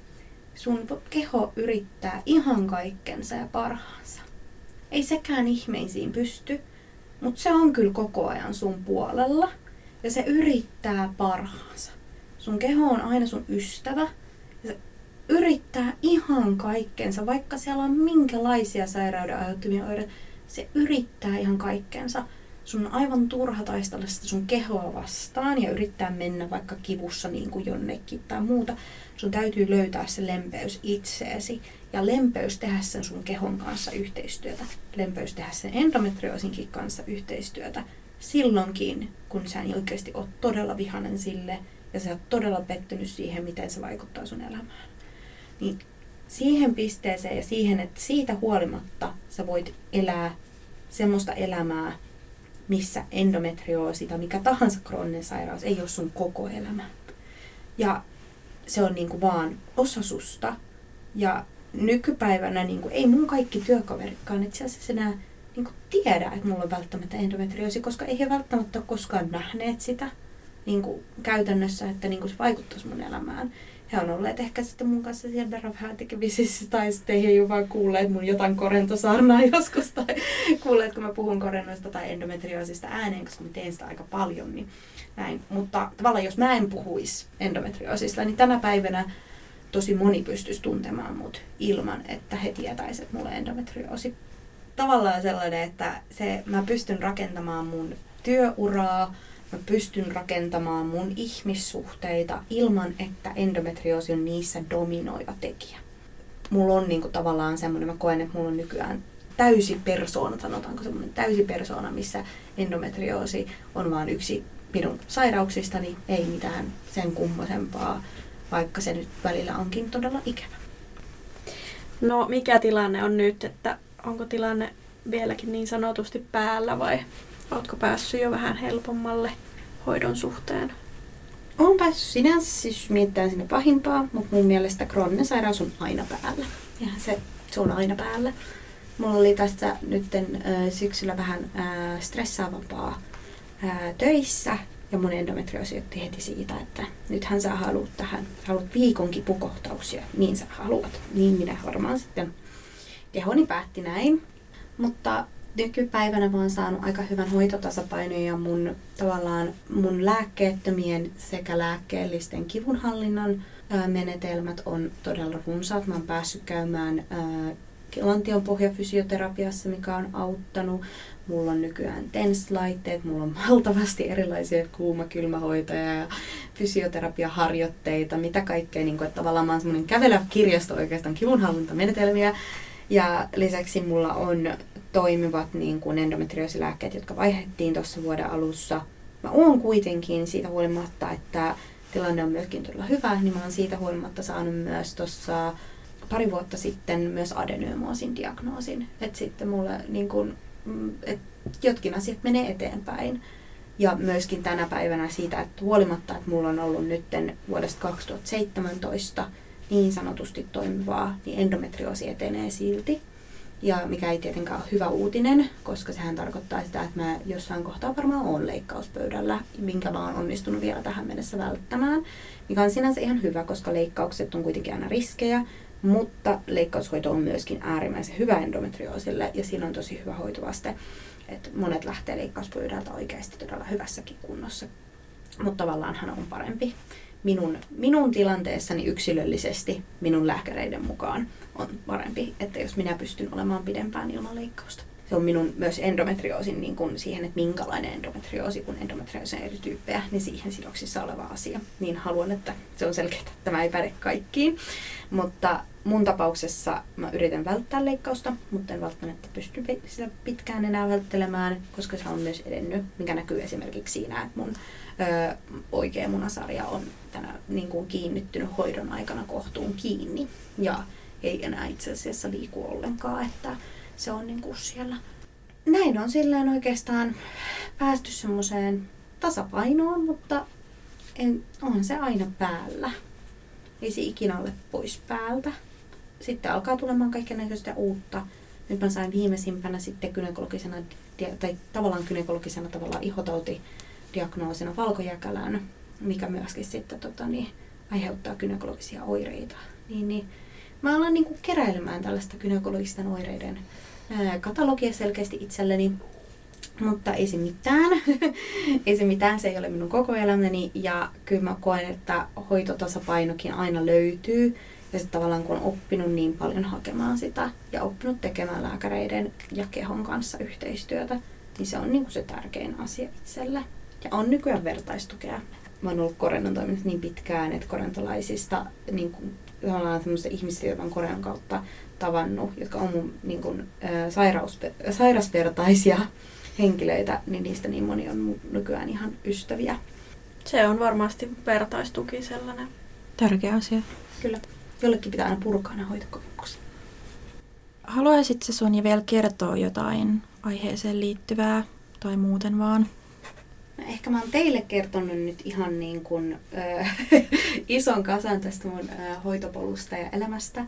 [SPEAKER 3] Sun keho yrittää ihan kaikkensa ja parhaansa. Ei sekään ihmeisiin pysty, mutta se on kyllä koko ajan sun puolella. Ja se yrittää parhaansa. Sun keho on aina sun ystävä. Ja se yrittää ihan kaikkensa, vaikka siellä on minkälaisia sairauden aiheuttamia oireita. Se yrittää ihan kaikkensa. Sun on aivan turha taistella sitä sun kehoa vastaan ja yrittää mennä vaikka kivussa niin kuin jonnekin tai muuta. Sun täytyy löytää se lempeys itseesi ja lempeys tehdä sen sun kehon kanssa yhteistyötä. Lempeys tehdä sen endometrioosinkin kanssa yhteistyötä silloinkin, kun sä oikeasti oot todella vihainen sille ja sä oot todella pettynyt siihen, miten se vaikuttaa sun elämään. Niin siihen pisteeseen ja siihen, että siitä huolimatta sä voit elää semmoista elämää, missä endometrioosi tai mikä tahansa krooninen sairaus ei ole sun koko elämä. Ja se on niinku vaan osa susta. Ja nykypäivänä niinku, ei mun kaikki työkaveritkaan itse asiassa enää niinku tiedä, että mulla on välttämättä endometrioosi, koska ei he välttämättä ole koskaan nähneet sitä niinku käytännössä, että niinku se vaikuttaisi mun elämään. He on olleet ehkä sitten mun kanssa siellä verran vähän tekemisissä, tai sitten he ei ole vaan kuulleet mun jotain korentosaarnaa joskus, tai kuulleet, kun mä puhun korennoista tai endometrioosista ääneen, koska mä teen sitä aika paljon, niin näin. Mutta tavallaan jos mä en puhuisi endometrioosista, niin tänä päivänä tosi moni pystyisi tuntemaan mut ilman, että he tietäisivät, että mulla on endometrioosi. Tavallaan sellainen, että se, mä pystyn rakentamaan mun työuraa, mä pystyn rakentamaan mun ihmissuhteita ilman, että endometrioosi on niissä dominoiva tekijä. Mulla on niinku tavallaan semmoinen, mä koen, että mulla on nykyään täysi persoona, sanotaanko semmoinen täysi persoona, missä endometrioosi on vaan yksi minun sairauksistani, ei mitään sen kummosempaa, vaikka se nyt välillä onkin todella ikävä.
[SPEAKER 1] No mikä tilanne on nyt, että onko tilanne vieläkin niin sanotusti päällä vai ootko päässyt jo vähän helpommalle hoidon suhteen?
[SPEAKER 3] Olen päässyt sinänsä, siis mietitään sinne pahimpaa, mutta mun mielestä krooninen sairaus on aina päällä. Ja se, se on aina päällä. Mulla oli tässä nytten äh, syksyllä vähän äh, stressaavampaa äh, töissä. Ja mun endometrioosi otti heti siitä, että nythän sä haluat tähän, haluat viikon kipukohtauksia, niin sä haluat. Niin minä varmaan sitten kehoni päätti näin. Mutta nykypäivänä mä oon saanut aika hyvän hoitotasapainon ja mun, tavallaan mun lääkkeettömien sekä lääkkeellisten kivunhallinnan ää, menetelmät on todella runsaat. Mä oon päässyt käymään ää, lantion pohjafysioterapiassa, mikä on auttanut. Mulla on nykyään T E N S-laitteet, mulla on valtavasti erilaisia kuuma-kylmähoitoja ja fysioterapiaharjoitteita, mitä kaikkea. Niin kuin, että tavallaan mä oon semmoinen kävelevä kirjasto oikeastaan kivunhallintamenetelmiä. Ja lisäksi mulla on toimivat niin kuin endometrioosilääkkeet, jotka vaihdettiin tuossa vuoden alussa. Mä oon kuitenkin siitä huolimatta, että tilanne on myöskin todella hyvä, niin mä oon siitä huolimatta saanut myös tuossa pari vuotta sitten myös adenomyoosin diagnoosin. Että sitten mulle niin kuin, et jotkin asiat menee eteenpäin. Ja myöskin tänä päivänä siitä, että huolimatta, että mulla on ollut nytten vuodesta kaksituhattaseitsemäntoista niin sanotusti toimivaa, niin endometrioosi etenee silti. Ja mikä ei tietenkään ole hyvä uutinen, koska sehän tarkoittaa sitä, että mä jossain kohtaa varmaan olen leikkauspöydällä, minkä mä oon onnistunut vielä tähän mennessä välttämään. Mikä on sinänsä ihan hyvä, koska leikkaukset on kuitenkin aina riskejä, mutta leikkaushoito on myöskin äärimmäisen hyvä endometrioosille ja siinä on tosi hyvä hoitovaste. että monet lähtee leikkauspöydältä oikeasti todella hyvässäkin kunnossa. Mutta tavallaanhan on parempi. Minun, minun tilanteessani yksilöllisesti, minun lääkäreiden mukaan on parempi, että jos minä pystyn olemaan pidempään ilman leikkausta. Se on minun myös endometrioosin niin kuin siihen, että minkälainen endometrioosi, kun endometrioosi on eri tyyppejä, niin siihen sidoksissa oleva asia. Niin haluan, että se on selkeää, että tämä ei päde kaikkiin. Mutta mun tapauksessa mä yritän välttää leikkausta, mutta en välttämättä pysty sitä pitkään enää välttelemään, koska se on myös edennyt, mikä näkyy esimerkiksi siinä, että mun ö, oikea munasarja on tänä, niin kuin kiinnittynyt hoidon aikana kohtuun kiinni ja ei enää itse asiassa liiku ollenkaan, että se on niin kuin siellä. Näin on silleen oikeastaan päästy semmoiseen tasapainoon, mutta en, on se aina päällä. Ei se ikinä ole pois päältä. Sitten alkaa tulemaan kaikennäköistä uutta. Nyt mä sain viimeisimpänä sitten gynekologisena, tai tavallaan gynekologisena tavallaan ihotauti-diagnoosina valkojääkälän, mikä myöskin sitten tota, niin, aiheuttaa gynekologisia oireita. Niin, niin, mä alan niin kuin keräilemään tällaista gynekologisten oireiden ää, katalogia selkeästi itselleni. Mutta ei se mitään. ei se mitään, se ei ole minun koko elämäni. Ja kyllä mä koen, että hoitotasapainokin aina löytyy. Ja sitten tavallaan kun on oppinut niin paljon hakemaan sitä ja oppinut tekemään lääkäreiden ja kehon kanssa yhteistyötä, niin se on niinku se tärkein asia itselle. Ja on nykyään vertaistukea. Mä oon ollut Korennon toiminnassa niin pitkään, että korentolaisista niin kuin, tavallaan semmoista ihmistä, joita on Korennon kautta tavannut, jotka on mun niin kuin, ä, sairaus, sairasvertaisia henkilöitä, niin niistä niin moni on nykyään ihan ystäviä.
[SPEAKER 1] Se on varmasti vertaistuki sellainen.
[SPEAKER 2] Tärkeä asia.
[SPEAKER 3] Kyllä. Jollekin pitää aina purkaa nämä hoitokokemukset.
[SPEAKER 2] Haluaisitko Sonja vielä kertoa jotain aiheeseen liittyvää tai muuten vaan?
[SPEAKER 3] No ehkä mä oon teille kertonut nyt ihan niin kuin, äh, ison kasan tästä mun äh, hoitopolusta ja elämästä,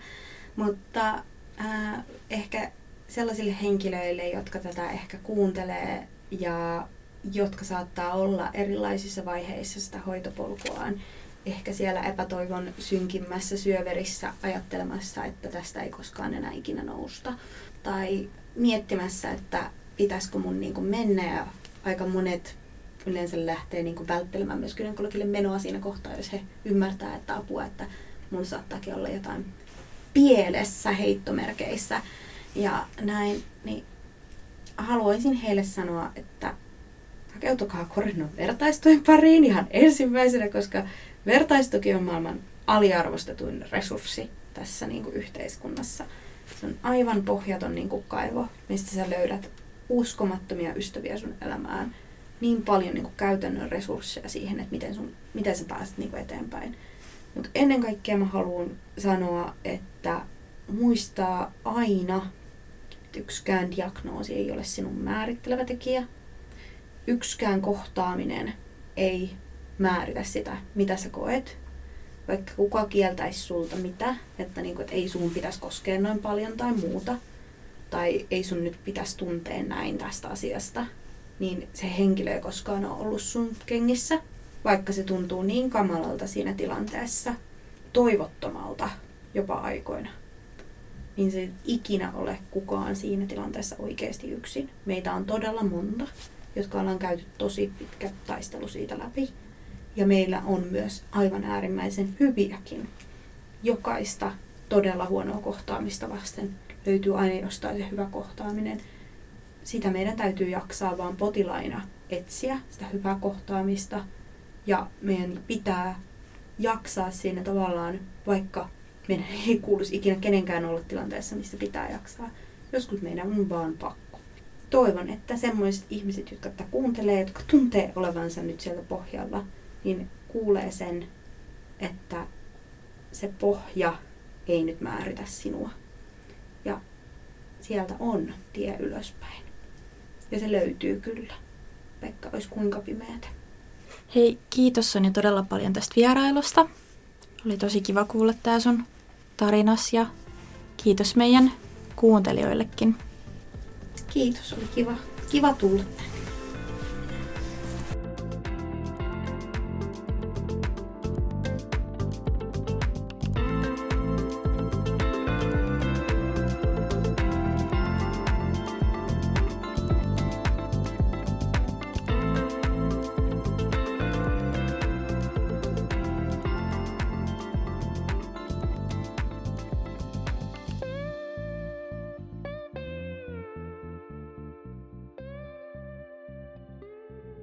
[SPEAKER 3] mutta äh, ehkä sellaisille henkilöille, jotka tätä ehkä kuuntelee ja jotka saattaa olla erilaisissa vaiheissa sitä hoitopolkuaan, ehkä siellä epätoivon synkimmässä syöverissä ajattelemassa, että tästä ei koskaan enää ikinä nousta. Tai miettimässä, että pitäisikö mun niin kuin mennä, ja aika monet yleensä lähtee niin kuin välttelemään myös gynekologille menoa siinä kohtaa, jos he ymmärtää, että apua, että mun saattaakin olla jotain pielessä heittomerkeissä. Ja näin, niin haluaisin heille sanoa, että hakeutukaa Korennon vertaistuen pariin ihan ensimmäisenä, koska vertaistuki on maailman aliarvostetuin resurssi tässä niin kuin yhteiskunnassa. Se on aivan pohjaton niin kuin kaivo, mistä sä löydät uskomattomia ystäviä sun elämään. Niin paljon niin kuin käytännön resursseja siihen, että miten, sun, miten sä pääset niin kuin eteenpäin. Mutta ennen kaikkea mä haluan sanoa, että muistaa aina, että yksikään diagnoosi ei ole sinun määrittelevä tekijä. Yksikään kohtaaminen ei määritä sitä, mitä sä koet. Vaikka kuka kieltäisi sulta mitä, että, niinku, että ei sun pitäisi koskea noin paljon tai muuta, tai ei sun nyt pitäisi tuntea näin tästä asiasta, niin se henkilö ei koskaan ole ollut sun kengissä, vaikka se tuntuu niin kamalalta siinä tilanteessa, toivottomalta jopa aikoina. Niin se ei ikinä ole kukaan siinä tilanteessa oikeasti yksin. Meitä on todella monta, jotka ollaan käyty tosi pitkä taistelu siitä läpi. Ja meillä on myös aivan äärimmäisen hyviäkin. Jokaista todella huonoa kohtaamista vasten löytyy aina jostain se hyvä kohtaaminen. Sitä meidän täytyy jaksaa vaan potilaina etsiä, sitä hyvää kohtaamista. Ja meidän pitää jaksaa siinä tavallaan, vaikka meidän ei kuuluisi ikinä kenenkään olla tilanteessa, missä pitää jaksaa. Joskus meidän on vaan pakko. Toivon, että semmoiset ihmiset, jotka tätä kuuntelee, jotka tuntee olevansa nyt sieltä pohjalla, niin kuulee sen, että se pohja ei nyt määritä sinua. Ja sieltä on tie ylöspäin. Ja se löytyy kyllä, vaikka olisi kuinka pimeätä.
[SPEAKER 2] Hei, kiitos Sonja todella paljon tästä vierailusta. Oli tosi kiva kuulla tää sun tarinas ja kiitos meidän kuuntelijoillekin.
[SPEAKER 3] Kiitos, oli kiva, kiva tulla tänne.